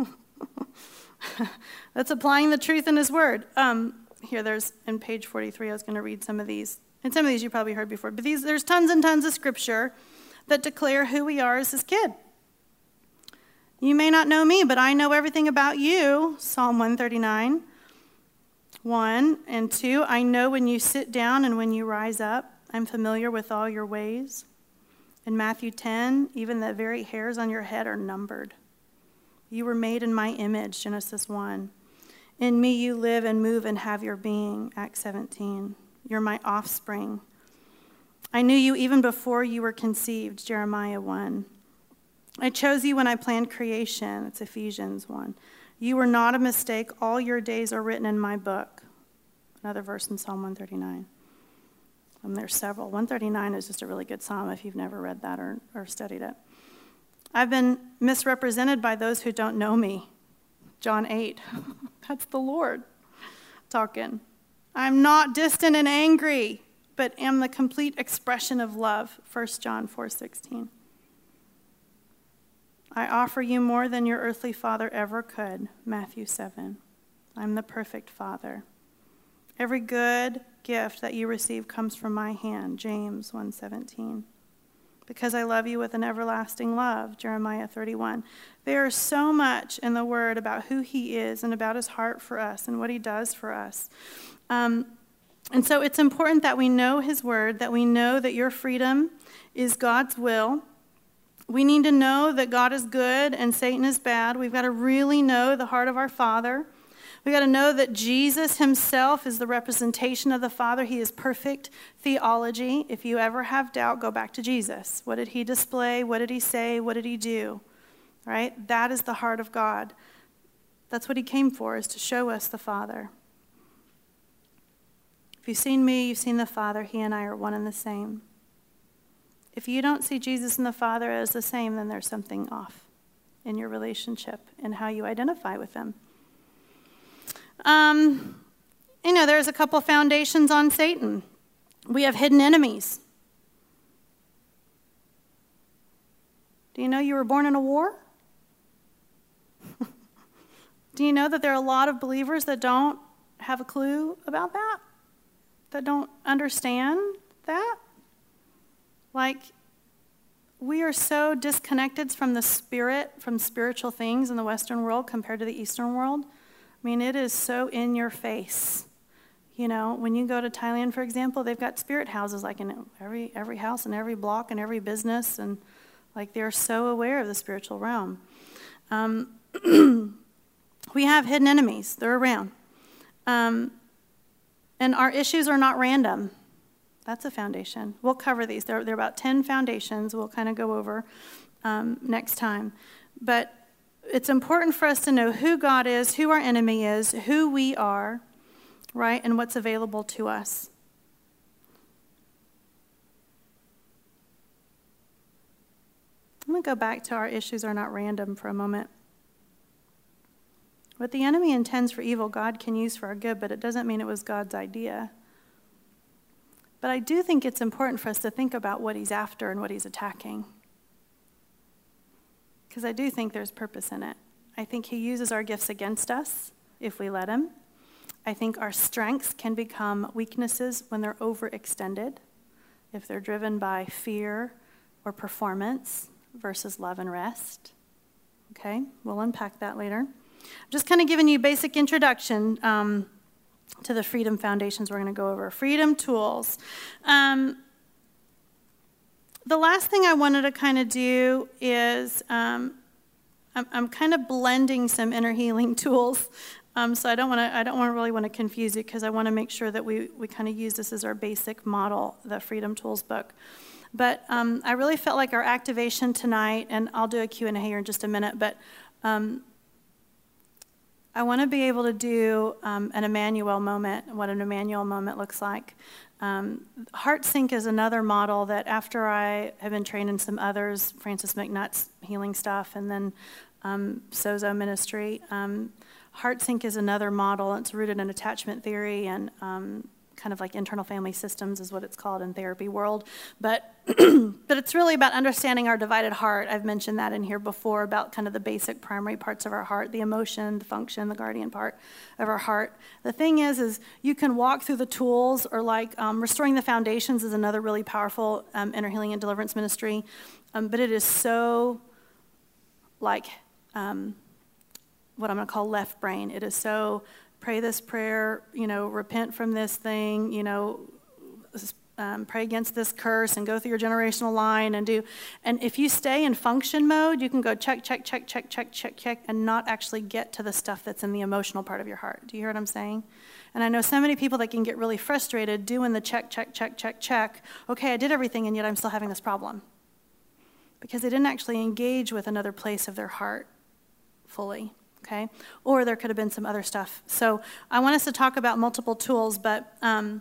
That's applying the truth in his word. Here, there's in page 43, I was going to read some of these. And some of these you probably heard before. But there's tons and tons of scripture that declare who we are as his kid. You may not know me, but I know everything about you. Psalm 139, 1 and 2. I know when you sit down and when you rise up. I'm familiar with all your ways. In Matthew 10, even the very hairs on your head are numbered. You were made in my image, Genesis 1. In me you live and move and have your being, Acts 17. You're my offspring. I knew you even before you were conceived, Jeremiah 1. I chose you when I planned creation, it's Ephesians 1. You were not a mistake. All your days are written in my book. Another verse in Psalm 139. There's several. 139 is just a really good psalm if you've never read that or studied it. I've been misrepresented by those who don't know me. John 8. That's the Lord talking. I'm not distant and angry, but am the complete expression of love. 1 John 4:16. I offer you more than your earthly father ever could. Matthew 7. I'm the perfect father. Every good gift that you receive comes from my hand. James 1:17. Because I love you with an everlasting love, Jeremiah 31. There is so much in the word about who he is and about his heart for us and what he does for us. And so it's important that we know his word, that we know that your freedom is God's will. We need to know that God is good and Satan is bad. We've got to really know the heart of our Father. We've got to know that Jesus himself is the representation of the Father. He is perfect theology. If you ever have doubt, go back to Jesus. What did he display? What did he say? What did he do? Right? That is the heart of God. That's what he came for, is to show us the Father. If you've seen me, you've seen the Father. He and I are one and the same. If you don't see Jesus and the Father as the same, then there's something off in your relationship and how you identify with them. There's a couple foundations on Satan. We have hidden enemies. Do you know you were born in a war? Do you know that there are a lot of believers that don't have a clue about that? That don't understand that? Like, we are so disconnected from the spirit, from spiritual things in the Western world compared to the Eastern world. I mean, it is so in your face. You know, when you go to Thailand, for example, they've got spirit houses like in every house and every block and every business, and like they're so aware of the spiritual realm. We have hidden enemies. They're around. And our issues are not random. That's a foundation. We'll cover these. There are about 10 foundations we'll kind of go over next time. But it's important for us to know who God is, who our enemy is, who we are, right, and what's available to us. I'm going to go back to our issues are not random for a moment. What the enemy intends for evil, God can use for our good, but it doesn't mean it was God's idea. But I do think it's important for us to think about what he's after and what he's attacking. because I do think there's purpose in it. I think he uses our gifts against us if we let him. I think our strengths can become weaknesses when they're overextended, if they're driven by fear or performance versus love and rest. Okay, we'll unpack that later. I'm just kind of giving you a basic introduction to the freedom foundations we're going to go over. Freedom tools. The last thing I wanted to kind of do is I'm kind of blending some inner healing tools. So I don't really want to confuse you, because I want to make sure that we kind of use this as our basic model, the Freedom Tools book. But I really felt like our activation tonight, and I'll do a Q&A here in just a minute, but I want to be able to do an Emmanuel moment, what an Emmanuel moment looks like. Heart Sync is another model that after I have been trained in some others, Francis McNutt's healing stuff, and then Sozo Ministry. Heart Sync is another model. It's rooted in attachment theory and kind of like internal family systems is what it's called in therapy world. But but it's really about understanding our divided heart. I've mentioned that in here before about kind of the basic primary parts of our heart, the emotion, the function, the guardian part of our heart. The thing is you can walk through the tools, or like Restoring the Foundations is another really powerful inner healing and deliverance ministry. But it is so like what I'm going to call left brain. It is so pray this prayer, repent from this thing, pray against this curse and go through your generational line and if you stay in function mode, you can go check, check, check, check, check, check, check, and not actually get to the stuff that's in the emotional part of your heart. Do you hear what I'm saying? And I know so many people that can get really frustrated doing the check, check, check, check, check. Okay, I did everything, and yet I'm still having this problem. Because they didn't actually engage with another place of their heart fully. Okay, or there could have been some other stuff. So I want us to talk about multiple tools, but I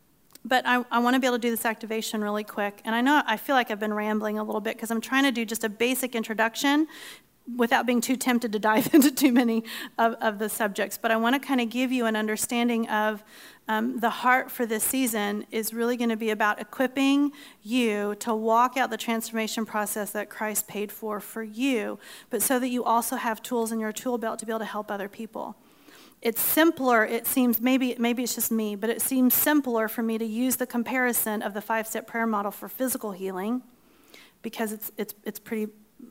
want to be able to do this activation really quick. And I feel like I've been rambling a little bit because I'm trying to do just a basic introduction without being too tempted to dive into too many of the subjects. But I want to kind of give you an understanding of the heart for this season is really going to be about equipping you to walk out the transformation process that Christ paid for you, but so that you also have tools in your tool belt to be able to help other people. It's simpler, it seems, maybe it's just me, but it seems simpler for me to use the comparison of the 5-step prayer model for physical healing, because it's pretty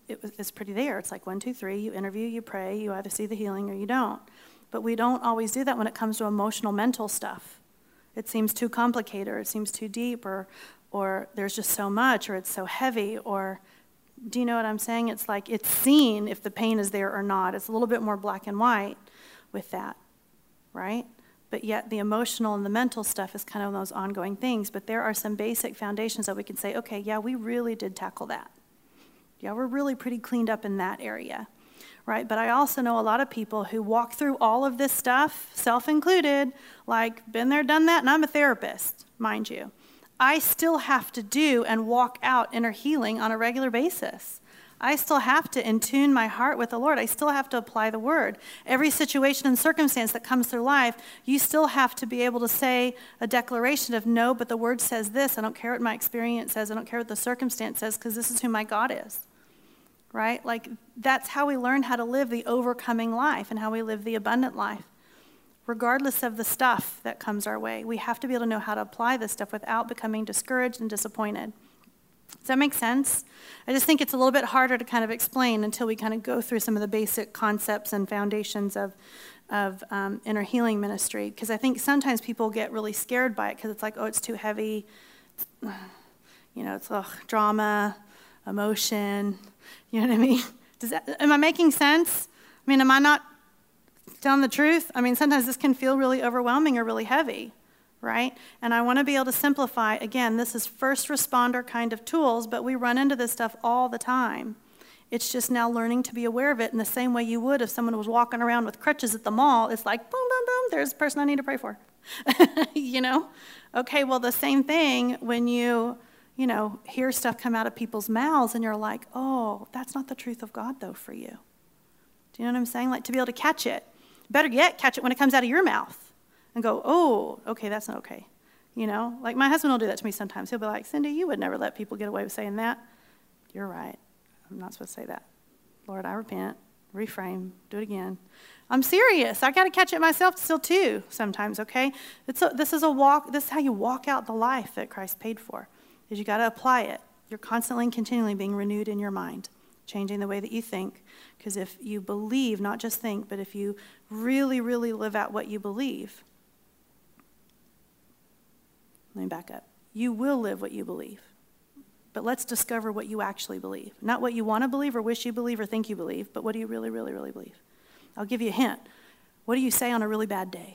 there. It's like 1, 2, 3, you interview, you pray, you either see the healing or you don't. But we don't always do that when it comes to emotional, mental stuff. It seems too complicated, or it seems too deep, or there's just so much, or it's so heavy, or do you know what I'm saying? It's like it's seen if the pain is there or not. It's a little bit more black and white with that, right? But yet the emotional and the mental stuff is kind of those ongoing things. But there are some basic foundations that we can say, okay, yeah, we really did tackle that. Yeah, we're really pretty cleaned up in that area. Right? But I also know a lot of people who walk through all of this stuff, self included, like been there, done that, and I'm a therapist, mind you. I still have to do and walk out inner healing on a regular basis. I still have to intune my heart with the Lord. I still have to apply the word. Every situation and circumstance that comes through life, you still have to be able to say a declaration of no, but the word says this. I don't care what my experience says. I don't care what the circumstance says, because this is who my God is. Right? Like, that's how we learn how to live the overcoming life and how we live the abundant life. Regardless of the stuff that comes our way, we have to be able to know how to apply this stuff without becoming discouraged and disappointed. Does that make sense? I just think it's a little bit harder to kind of explain until we kind of go through some of the basic concepts and foundations of inner healing ministry. Because I think sometimes people get really scared by it because it's like, oh, it's too heavy. It's drama, emotion. You know what I mean? Am I making sense? I mean, am I not telling the truth? I mean, sometimes this can feel really overwhelming or really heavy, right? And I want to be able to simplify. Again, this is first responder kind of tools, but we run into this stuff all the time. It's just now learning to be aware of it in the same way you would if someone was walking around with crutches at the mall. It's like, boom, boom, boom, there's the person I need to pray for. Okay, well, the same thing when you hear stuff come out of people's mouths and you're like, oh, that's not the truth of God, though, for you. Do you know what I'm saying? Like, to be able to catch it. Better yet, catch it when it comes out of your mouth and go, oh, okay, that's not okay. Like my husband will do that to me sometimes. He'll be like, Cindy, you would never let people get away with saying that. You're right. I'm not supposed to say that. Lord, I repent, reframe, do it again. I'm serious. I got to catch it myself still too sometimes, okay? This is a walk. This is how you walk out the life that Christ paid for, is you got to apply it. You're constantly and continually being renewed in your mind, changing the way that you think. Because if you believe, not just think, but if you really, really live out what you believe, let me back up. You will live what you believe. But let's discover what you actually believe. Not what you want to believe or wish you believe or think you believe, but what do you really, really, really believe? I'll give you a hint. What do you say on a really bad day?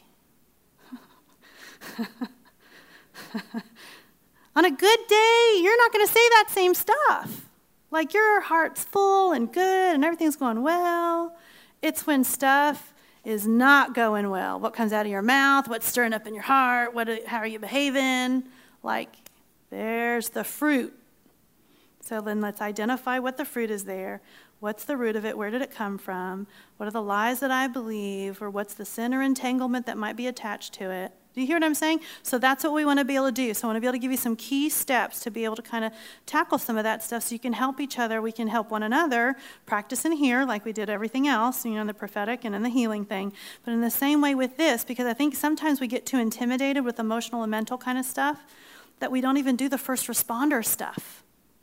On a good day, you're not going to say that same stuff. Like your heart's full and good and everything's going well. It's when stuff is not going well. What comes out of your mouth, what's stirring up in your heart, how are you behaving? Like, there's the fruit. So then let's identify what the fruit is there. What's the root of it? Where did it come from? What are the lies that I believe? Or what's the sin or entanglement that might be attached to it? Do you hear what I'm saying? So that's what we want to be able to do. So I want to be able to give you some key steps to be able to kind of tackle some of that stuff so you can help each other. We can help one another practice in here like we did everything else, the prophetic and in the healing thing. But in the same way with this, because I think sometimes we get too intimidated with emotional and mental kind of stuff that we don't even do the first responder stuff.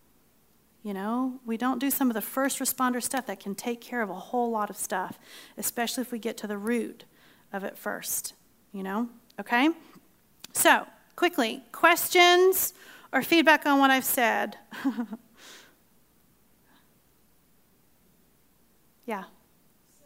We don't do some of the first responder stuff that can take care of a whole lot of stuff, especially if we get to the root of it first, Okay? So, quickly, questions or feedback on what I've said? Yeah. So,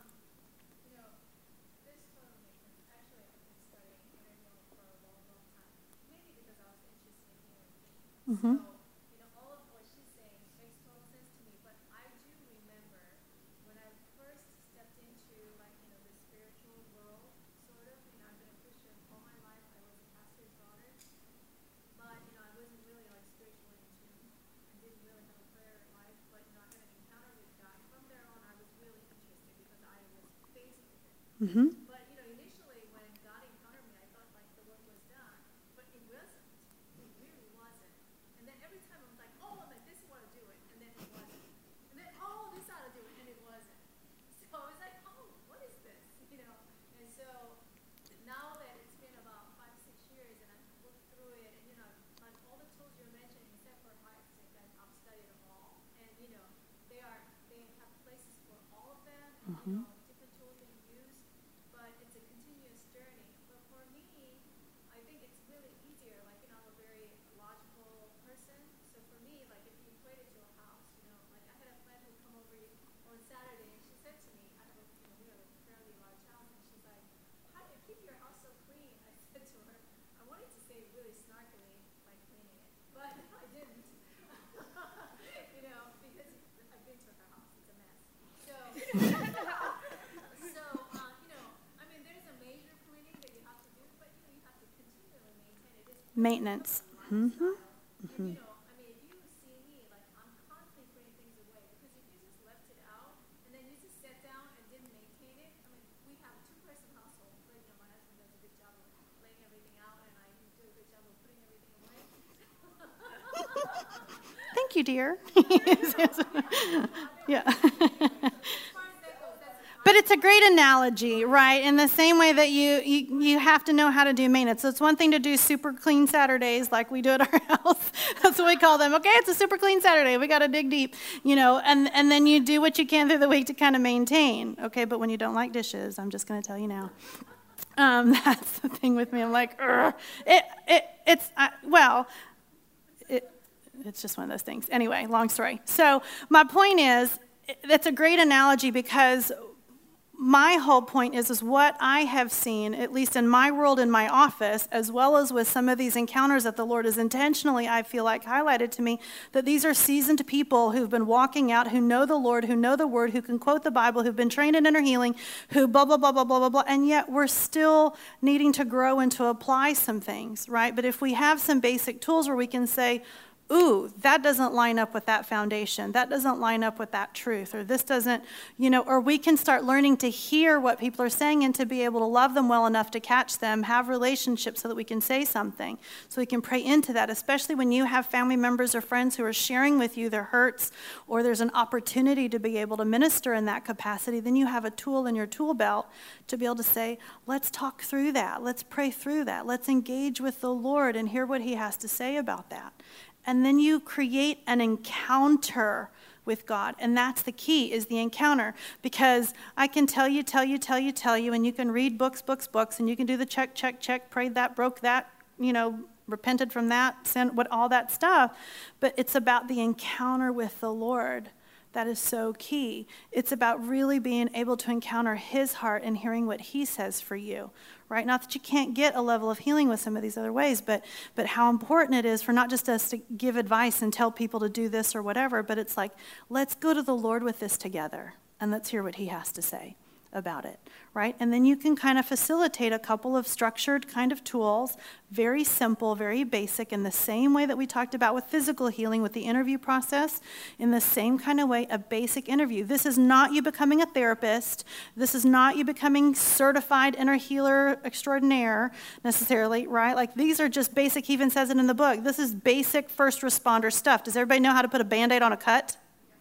this totally makes sense. Actually, I've been studying interviewing for a long, long time. Maybe because I was interested in human beings. Mm-hmm. So, all of what she's saying makes total sense to me. But I do remember when I first stepped into, the spiritual world, sort of. I've been a Christian all my life. I was a pastor's daughter. But, I wasn't really, spiritually in tune. I didn't really have a prayer life. But, I had an encounter with God. From there on, I was really interested because I was faced with it. Mm-hmm. But, initially when God encountered me, I thought, the work was done. But it wasn't. It really wasn't. And then every time I was like, this is how to do it. And then it wasn't. And then, this is how to do it. And it wasn't. So I was like, what is this? And so now that it's been about 5-6 years and I've looked through it and, like all the tools you're mentioning, except for heartsick, I've studied them all. And, they have places for all of them. And, different tools that you use. But it's a continuous journey. But for me, I think it's really easier. I'm a very logical person. So for me, if you equate it to a house, I had a friend who come over on Saturday and she said to me, we have a fairly large house, and she's like, how do you keep your house so clean? I said to her, I wanted to say really snarkily, like cleaning it, but I didn't. Because I've been to her house, it's a mess. So, there's a major cleaning that you have to do, but you have to continually maintain it. Maintenance. Mm-hmm. Mm-hmm. If you see me, I'm constantly putting things away, because if you just left it out and then you just sat down and didn't maintain it, we have a 2-person household, but my husband does a good job of laying everything out, and I do a good job of putting everything away. Thank you, dear. Yeah. But it's a great analogy, right? In the same way that you have to know how to do maintenance. So it's one thing to do super clean Saturdays like we do at our house. That's what we call them. Okay, it's a super clean Saturday. We got to dig deep, and then you do what you can through the week to kind of maintain. Okay, but when you don't like dishes, I'm just going to tell you now. That's the thing with me. I'm like, it's just one of those things. Anyway, long story. So my point is, that's a great analogy because my whole point is what I have seen, at least in my world, in my office, as well as with some of these encounters that the Lord has intentionally, I feel like, highlighted to me, that these are seasoned people who've been walking out, who know the Lord, who know the Word, who can quote the Bible, who've been trained in inner healing, who blah, blah, blah, blah, blah, blah, blah, and yet we're still needing to grow and to apply some things, right? But if we have some basic tools where we can say, ooh, that doesn't line up with that foundation. That doesn't line up with that truth. Or this doesn't, or we can start learning to hear what people are saying and to be able to love them well enough to catch them, have relationships so that we can say something. So we can pray into that, especially when you have family members or friends who are sharing with you their hurts, or there's an opportunity to be able to minister in that capacity. Then you have a tool in your tool belt to be able to say, let's talk through that. Let's pray through that. Let's engage with the Lord and hear what he has to say about that. And then you create an encounter with God. And that's the key, is the encounter. Because I can tell you, and you can read books, and you can do the check, prayed that, broke that, repented from that, sin, all that stuff. But it's about the encounter with the Lord. That is so key. It's about really being able to encounter his heart and hearing what he says for you, right? Not that you can't get a level of healing with some of these other ways, but how important it is for not just us to give advice and tell people to do this or whatever, but it's like, let's go to the Lord with this together and let's hear what he has to say about it, right? And then you can kind of facilitate a couple of structured kind of tools, very simple, very basic, in the same way that we talked about with physical healing with the interview process, in the same kind of way, a basic interview. This is not you becoming a therapist. This is not you becoming certified inner healer extraordinaire necessarily, right? Like these are just basic, he even says it in the book. This is basic first responder stuff. Does everybody know how to put a Band-Aid on a cut?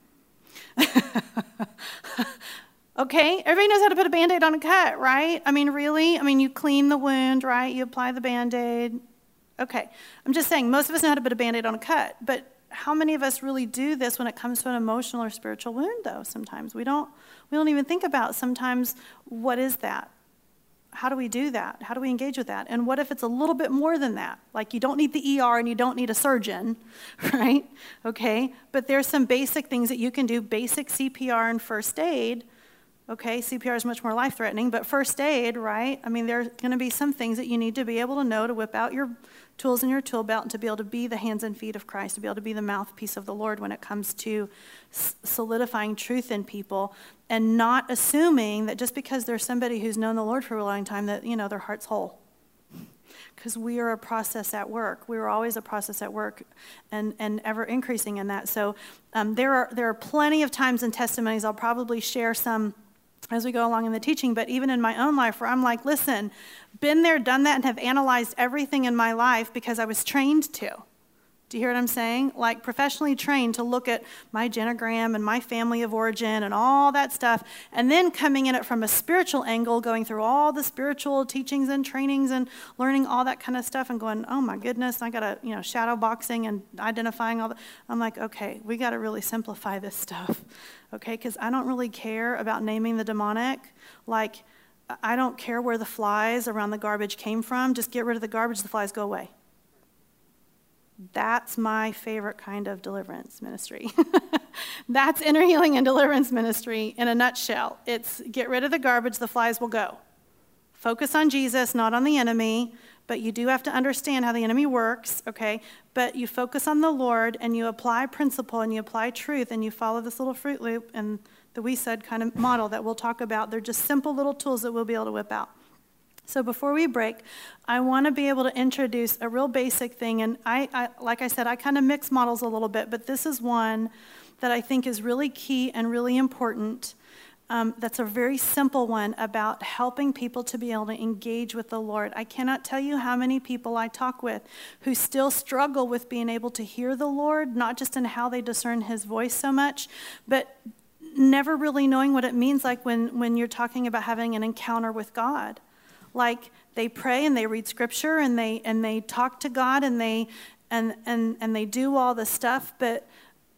Okay, everybody knows how to put a Band-Aid on a cut, right? I mean, really? I mean, you clean the wound, right? You apply the Band-Aid. Okay, I'm just saying, most of us know how to put a Band-Aid on a cut, but how many of us really do this when it comes to an emotional or spiritual wound, though, sometimes? We don't even think about sometimes, what is that? How do we do that? How do we engage with that? And what if it's a little bit more than that? Like you don't need the ER and you don't need a surgeon, right? Okay, but there's some basic things that you can do, basic CPR and first aid. Okay, CPR is much more life-threatening, but first aid, right? I mean, there's going to be some things that you need to be able to know to whip out your tools in your tool belt and to be able to be the hands and feet of Christ, to be able to be the mouthpiece of the Lord when it comes to solidifying truth in people, and not assuming that just because there's somebody who's known the Lord for a long time that, their heart's whole. Because we are a process at work. We are always a process at work and ever increasing in that. So there are plenty of times in testimonies, I'll probably share some as we go along in the teaching, but even in my own life where I'm like, listen, been there, done that, and have analyzed everything in my life because I was trained to. Do you hear what I'm saying? Like professionally trained to look at my genogram and my family of origin and all that stuff, and then coming in it from a spiritual angle, going through all the spiritual teachings and trainings and learning all that kind of stuff and going, oh my goodness, I got to, shadow boxing and identifying all that. I'm like, okay, we got to really simplify this stuff, okay? Because I don't really care about naming the demonic. Like, I don't care where the flies around the garbage came from. Just get rid of the garbage, the flies go away. That's my favorite kind of deliverance ministry. That's inner healing and deliverance ministry in a nutshell. It's get rid of the garbage, the flies will go. Focus on Jesus, not on the enemy, but you do have to understand how the enemy works, okay? But you focus on the Lord and you apply principle and you apply truth and you follow this little fruit loop and the we said kind of model that we'll talk about. They're just simple little tools that we'll be able to whip out. So before we break, I want to be able to introduce a real basic thing. And I like I said, I kind of mix models a little bit, but this is one that I think is really key and really important. That's a very simple one about helping people to be able to engage with the Lord. I cannot tell you how many people I talk with who still struggle with being able to hear the Lord, not just in how they discern his voice so much, but never really knowing what it means like when you're talking about having an encounter with God. Like they pray and they read scripture and they talk to God and they do all the stuff, but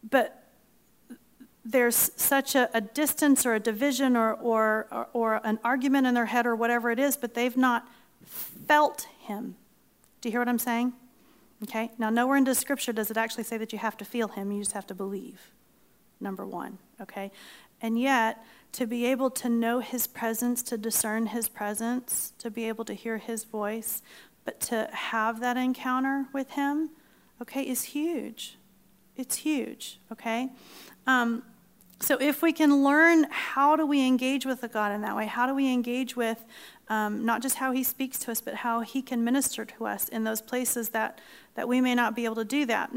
there's such a distance or a division or an argument in their head or whatever it is, but they've not felt him. Do you hear what I'm saying? Okay. Now, nowhere in the scripture does it actually say that you have to feel him. You just have to believe. Number one. Okay. And yet, to be able to know his presence, to discern his presence, to be able to hear his voice, but to have that encounter with him, okay, is huge. It's huge, okay? So if we can learn how do we engage with the God in that way, how do we engage with not just how he speaks to us, but how he can minister to us in those places that we may not be able to do that. Now,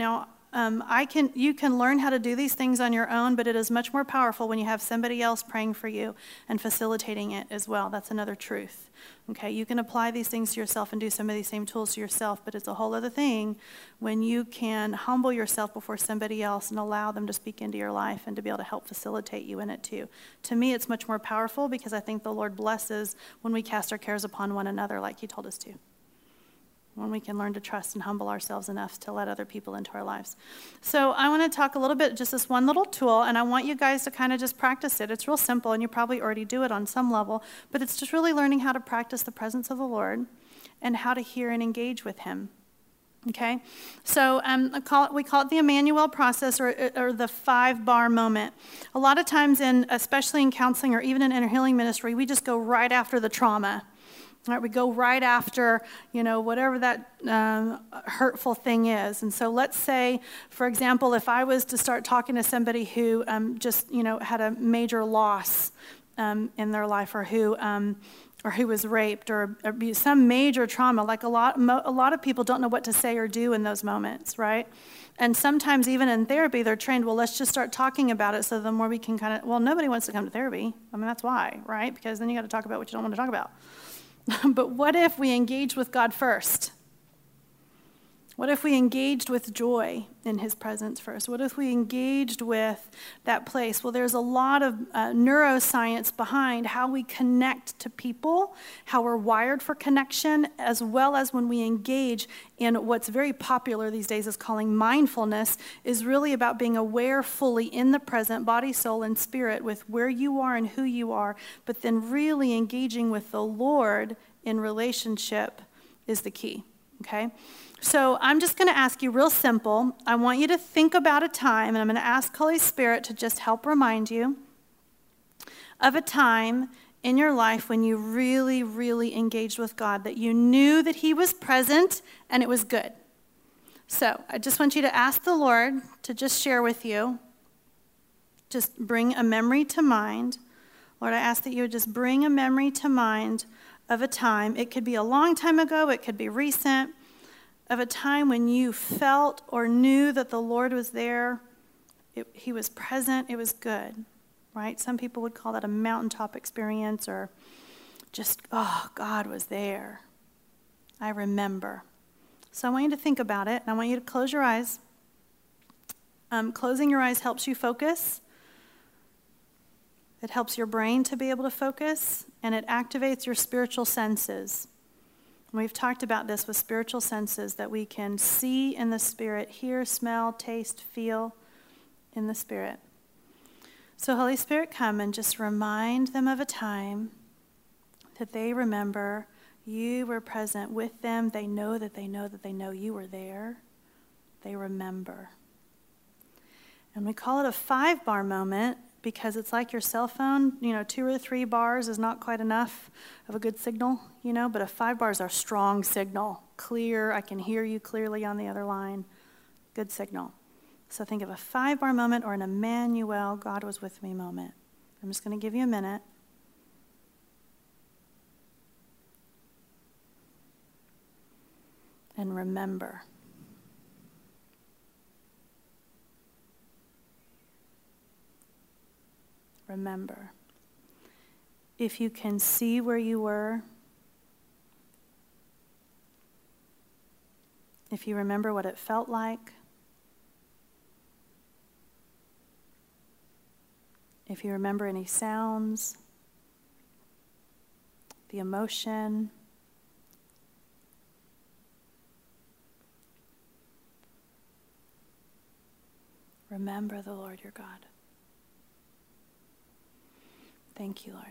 You can learn how to do these things on your own, but it is much more powerful when you have somebody else praying for you and facilitating it as well. That's another truth. Okay, you can apply these things to yourself and do some of these same tools to yourself, but it's a whole other thing when you can humble yourself before somebody else and allow them to speak into your life and to be able to help facilitate you in it too. To me, it's much more powerful because I think the Lord blesses when we cast our cares upon one another like he told us to. When we can learn to trust and humble ourselves enough to let other people into our lives. So I want to talk a little bit, just this one little tool, and I want you guys to kind of just practice it. It's real simple, and you probably already do it on some level, but it's just really learning how to practice the presence of the Lord and how to hear and engage with him. Okay? So we call it the Emmanuel process or the 5-bar moment. A lot of times, especially in counseling or even in inner healing ministry, we just go right after the trauma. All right, we go right after, whatever that hurtful thing is. And so let's say, for example, if I was to start talking to somebody who just had a major loss in their life or who was raped or some major trauma, like a lot of people don't know what to say or do in those moments, right? And sometimes even in therapy, they're trained, well, let's just start talking about it so the more we can nobody wants to come to therapy. I mean, that's why, right? Because then you got to talk about what you don't want to talk about. But what if we engaged with God first? What if we engaged with joy in his presence first? What if we engaged with that place? Well, there's a lot of neuroscience behind how we connect to people, how we're wired for connection, as well as when we engage in what's very popular these days is calling mindfulness, is really about being aware fully in the present, body, soul, and spirit, with where you are and who you are, but then really engaging with the Lord in relationship is the key, okay? So I'm just going to ask you real simple. I want you to think about a time, and I'm going to ask Holy Spirit to just help remind you of a time in your life when you really, really engaged with God, that you knew that he was present and it was good. So I just want you to ask the Lord to just share with you, just bring a memory to mind. Lord, I ask that you would just bring a memory to mind of a time. It could be a long time ago, it could be recent, of a time when you felt or knew that the Lord was there. He was present. It was good, right? Some people would call that a mountaintop experience or just, God was there. I remember. So I want you to think about it, and I want you to close your eyes. Closing your eyes helps you focus. It helps your brain to be able to focus, and it activates your spiritual senses. We've talked about this with spiritual senses, that we can see in the Spirit, hear, smell, taste, feel in the Spirit. So Holy Spirit, come and just remind them of a time that they remember you were present with them. They know that they know that they know you were there. They remember. And we call it a 5-bar moment because it's like your cell phone. 2 or 3 bars is not quite enough of a good signal, but a 5 bars are a strong signal. Clear, I can hear you clearly on the other line. Good signal. So think of a 5-bar moment or an Emmanuel, God was with me moment. I'm just going to give you a minute. And remember. Remember. If you can see where you were, if you remember what it felt like, if you remember any sounds, the emotion, remember the Lord your God. Thank you, Lord.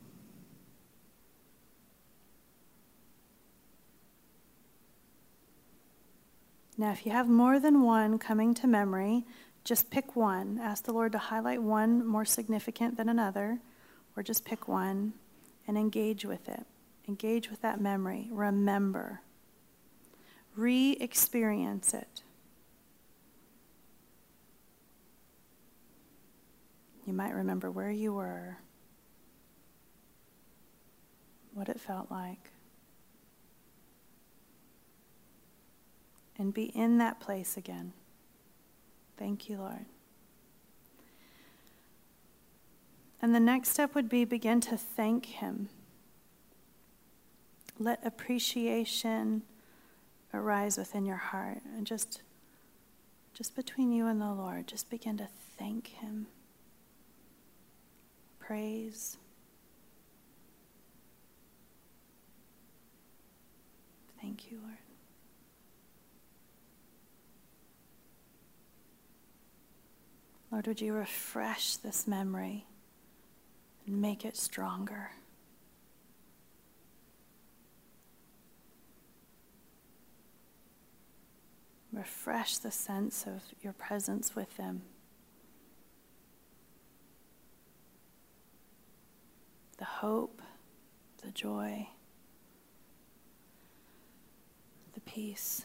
Now, if you have more than one coming to memory, just pick one. Ask the Lord to highlight one more significant than another, or just pick one and engage with it. Engage with that memory. Remember. Re-experience it. You might remember where you were, what it felt like, and be in that place again. Thank you, Lord. And the next step would be begin to thank him. Let appreciation arise within your heart. And just between you and the Lord, just begin to thank him. Praise. Thank you, Lord. Lord, would you refresh this memory and make it stronger? Refresh the sense of your presence with them. The hope, the joy, the peace,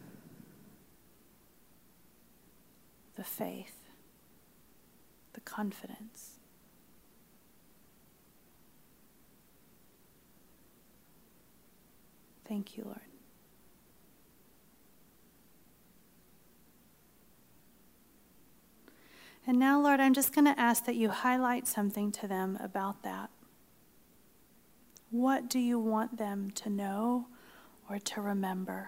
the faith, the confidence. Thank you, Lord. And now, Lord, I'm just going to ask that you highlight something to them about that. What do you want them to know or to remember?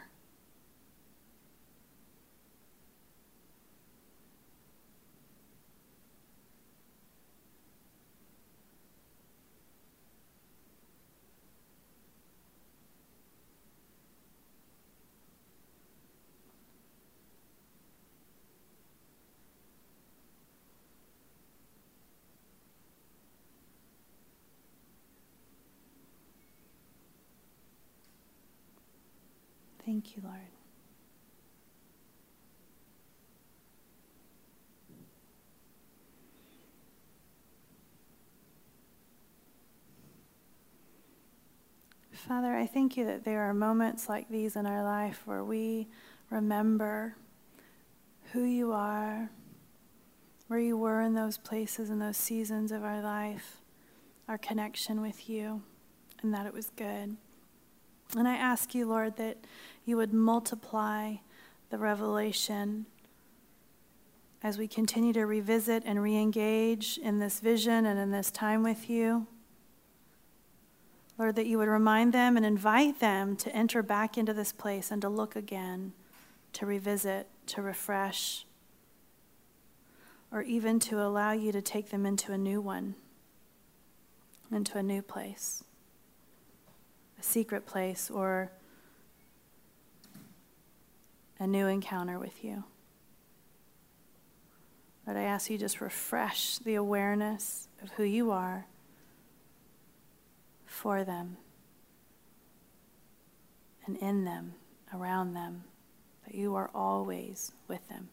Thank you, Lord. Father, I thank you that there are moments like these in our life where we remember who you are, where you were in those places and those seasons of our life, our connection with you, and that it was good. And I ask you, Lord, that you would multiply the revelation as we continue to revisit and re-engage in this vision and in this time with you. Lord, that you would remind them and invite them to enter back into this place and to look again, to revisit, to refresh, or even to allow you to take them into a new one, into a new place, a secret place, or a new encounter with you. Lord, I ask you just refresh the awareness of who you are for them and in them, around them, that you are always with them.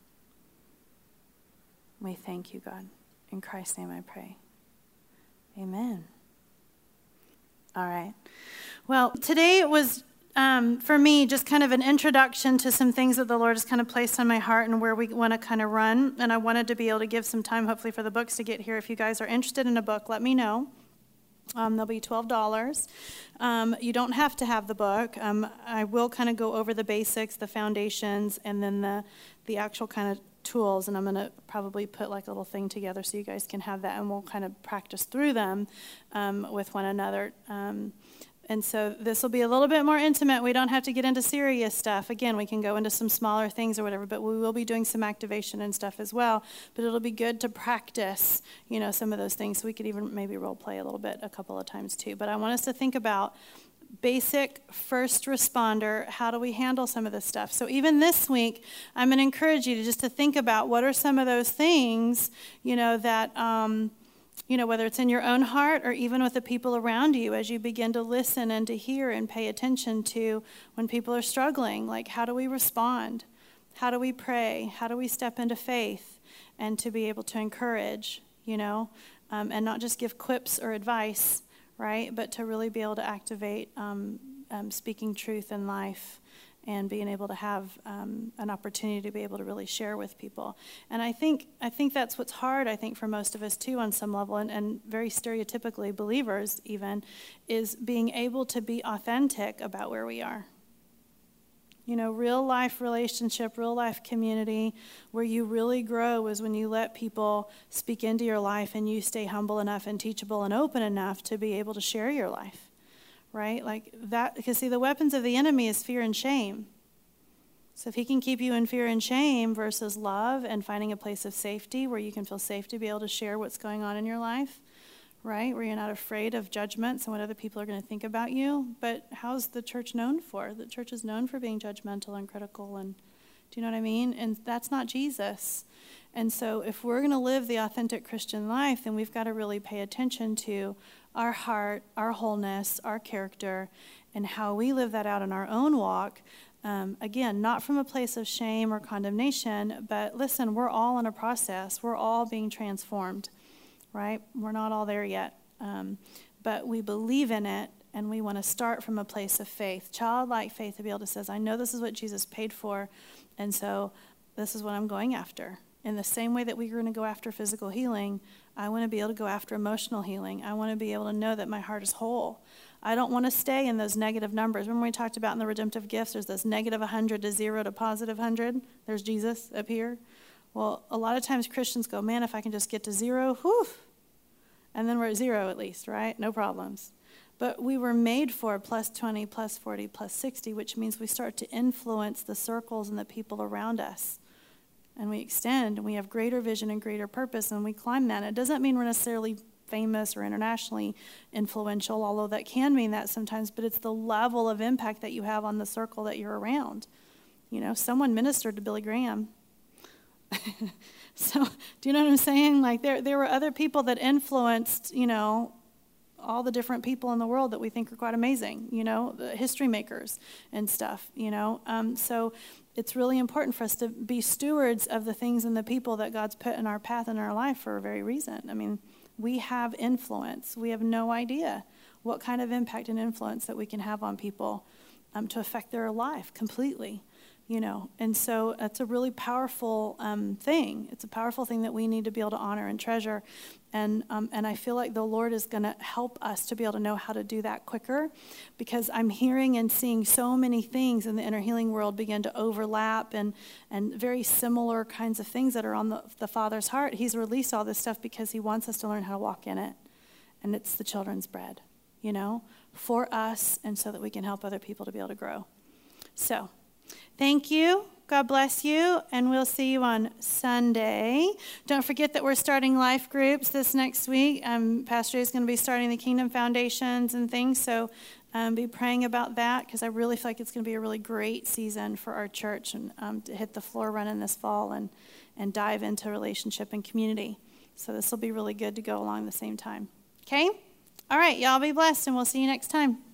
We thank you, God. In Christ's name I pray. Amen. All right. Well, today it was, for me, just kind of an introduction to some things that the Lord has kind of placed on my heart and where we want to kind of run. And I wanted to be able to give some time, hopefully, for the books to get here. If you guys are interested in a book, let me know. They'll be $12. You don't have to have the book. I will kind of go over the basics, the foundations, and then the actual kind of tools. And I'm going to probably put like a little thing together so you guys can have that, and we'll kind of practice through them with one another. And so this will be a little bit more intimate. We don't have to get into serious stuff. Again, we can go into some smaller things or whatever, but we will be doing some activation and stuff as well. But it'll be good to practice, some of those things. So we could even maybe role play a little bit a couple of times too. But I want us to think about basic first responder. How do we handle some of this stuff? So even this week, I'm going to encourage you to think about what are some of those things, that whether it's in your own heart or even with the people around you, as you begin to listen and to hear and pay attention to when people are struggling, like how do we respond? How do we pray? How do we step into faith and to be able to encourage, and not just give quips or advice, right? But to really be able to activate speaking truth in life and being able to have an opportunity to be able to really share with people. And I think that's what's hard, for most of us too on some level, and very stereotypically believers even, is being able to be authentic about where we are. You know, real life relationship, real life community, where you really grow is when you let people speak into your life and you stay humble enough and teachable and open enough to be able to share your life, right? Like that, because see, the weapons of the enemy is fear and shame. So if he can keep you in fear and shame versus love and finding a place of safety where you can feel safe to be able to share what's going on in your life, right? Where you're not afraid of judgments and what other people are going to think about you. But how's the church known for? The church is known for being judgmental and critical, and do you know what I mean? And that's not Jesus. And so if we're going to live the authentic Christian life, then we've got to really pay attention to our heart, our wholeness, our character, and how we live that out in our own walk. Again, not from a place of shame or condemnation, but listen, we're all in a process. We're all being transformed. Right? We're not all there yet. But we believe in it, and we want to start from a place of faith, childlike faith, to be able to say, I know this is what Jesus paid for, and so this is what I'm going after. In the same way that we're going to go after physical healing, I want to be able to go after emotional healing. I want to be able to know that my heart is whole. I don't want to stay in those negative numbers. Remember we talked about in the redemptive gifts, there's this negative 100 to 0 to positive 100. There's Jesus up here. Well, a lot of times Christians go, man, if I can just get to 0, whew. And then we're at 0 at least, right? No problems. But we were made for plus 20, plus 40, plus 60, which means we start to influence the circles and the people around us. And we extend, and we have greater vision and greater purpose, and we climb that. It doesn't mean we're necessarily famous or internationally influential, although that can mean that sometimes, but it's the level of impact that you have on the circle that you're around. You know, someone ministered to Billy Graham. So, do you know what I'm saying? Like, there were other people that influenced, you know, all the different people in the world that we think are quite amazing, you know, the history makers and stuff, you know. So it's really important for us to be stewards of the things and the people that God's put in our path in our life for a very reason. I mean, we have influence. We have no idea what kind of impact and influence that we can have on people to affect their life completely. You know, and so it's a really powerful thing. It's a powerful thing that we need to be able to honor and treasure. And I feel like the Lord is going to help us to be able to know how to do that quicker, because I'm hearing and seeing so many things in the inner healing world begin to overlap and very similar kinds of things that are on the Father's heart. He's released all this stuff because he wants us to learn how to walk in it. And it's the children's bread, you know, for us, and so that we can help other people to be able to grow. So, thank you. God bless you. And we'll see you on Sunday. Don't forget that we're starting life groups this next week. Pastor is going to be starting the Kingdom Foundations and things. So be praying about that, because I really feel like it's going to be a really great season for our church, and to hit the floor running this fall and dive into relationship and community. So this will be really good to go along the same time. Okay? All right. Y'all be blessed, and we'll see you next time.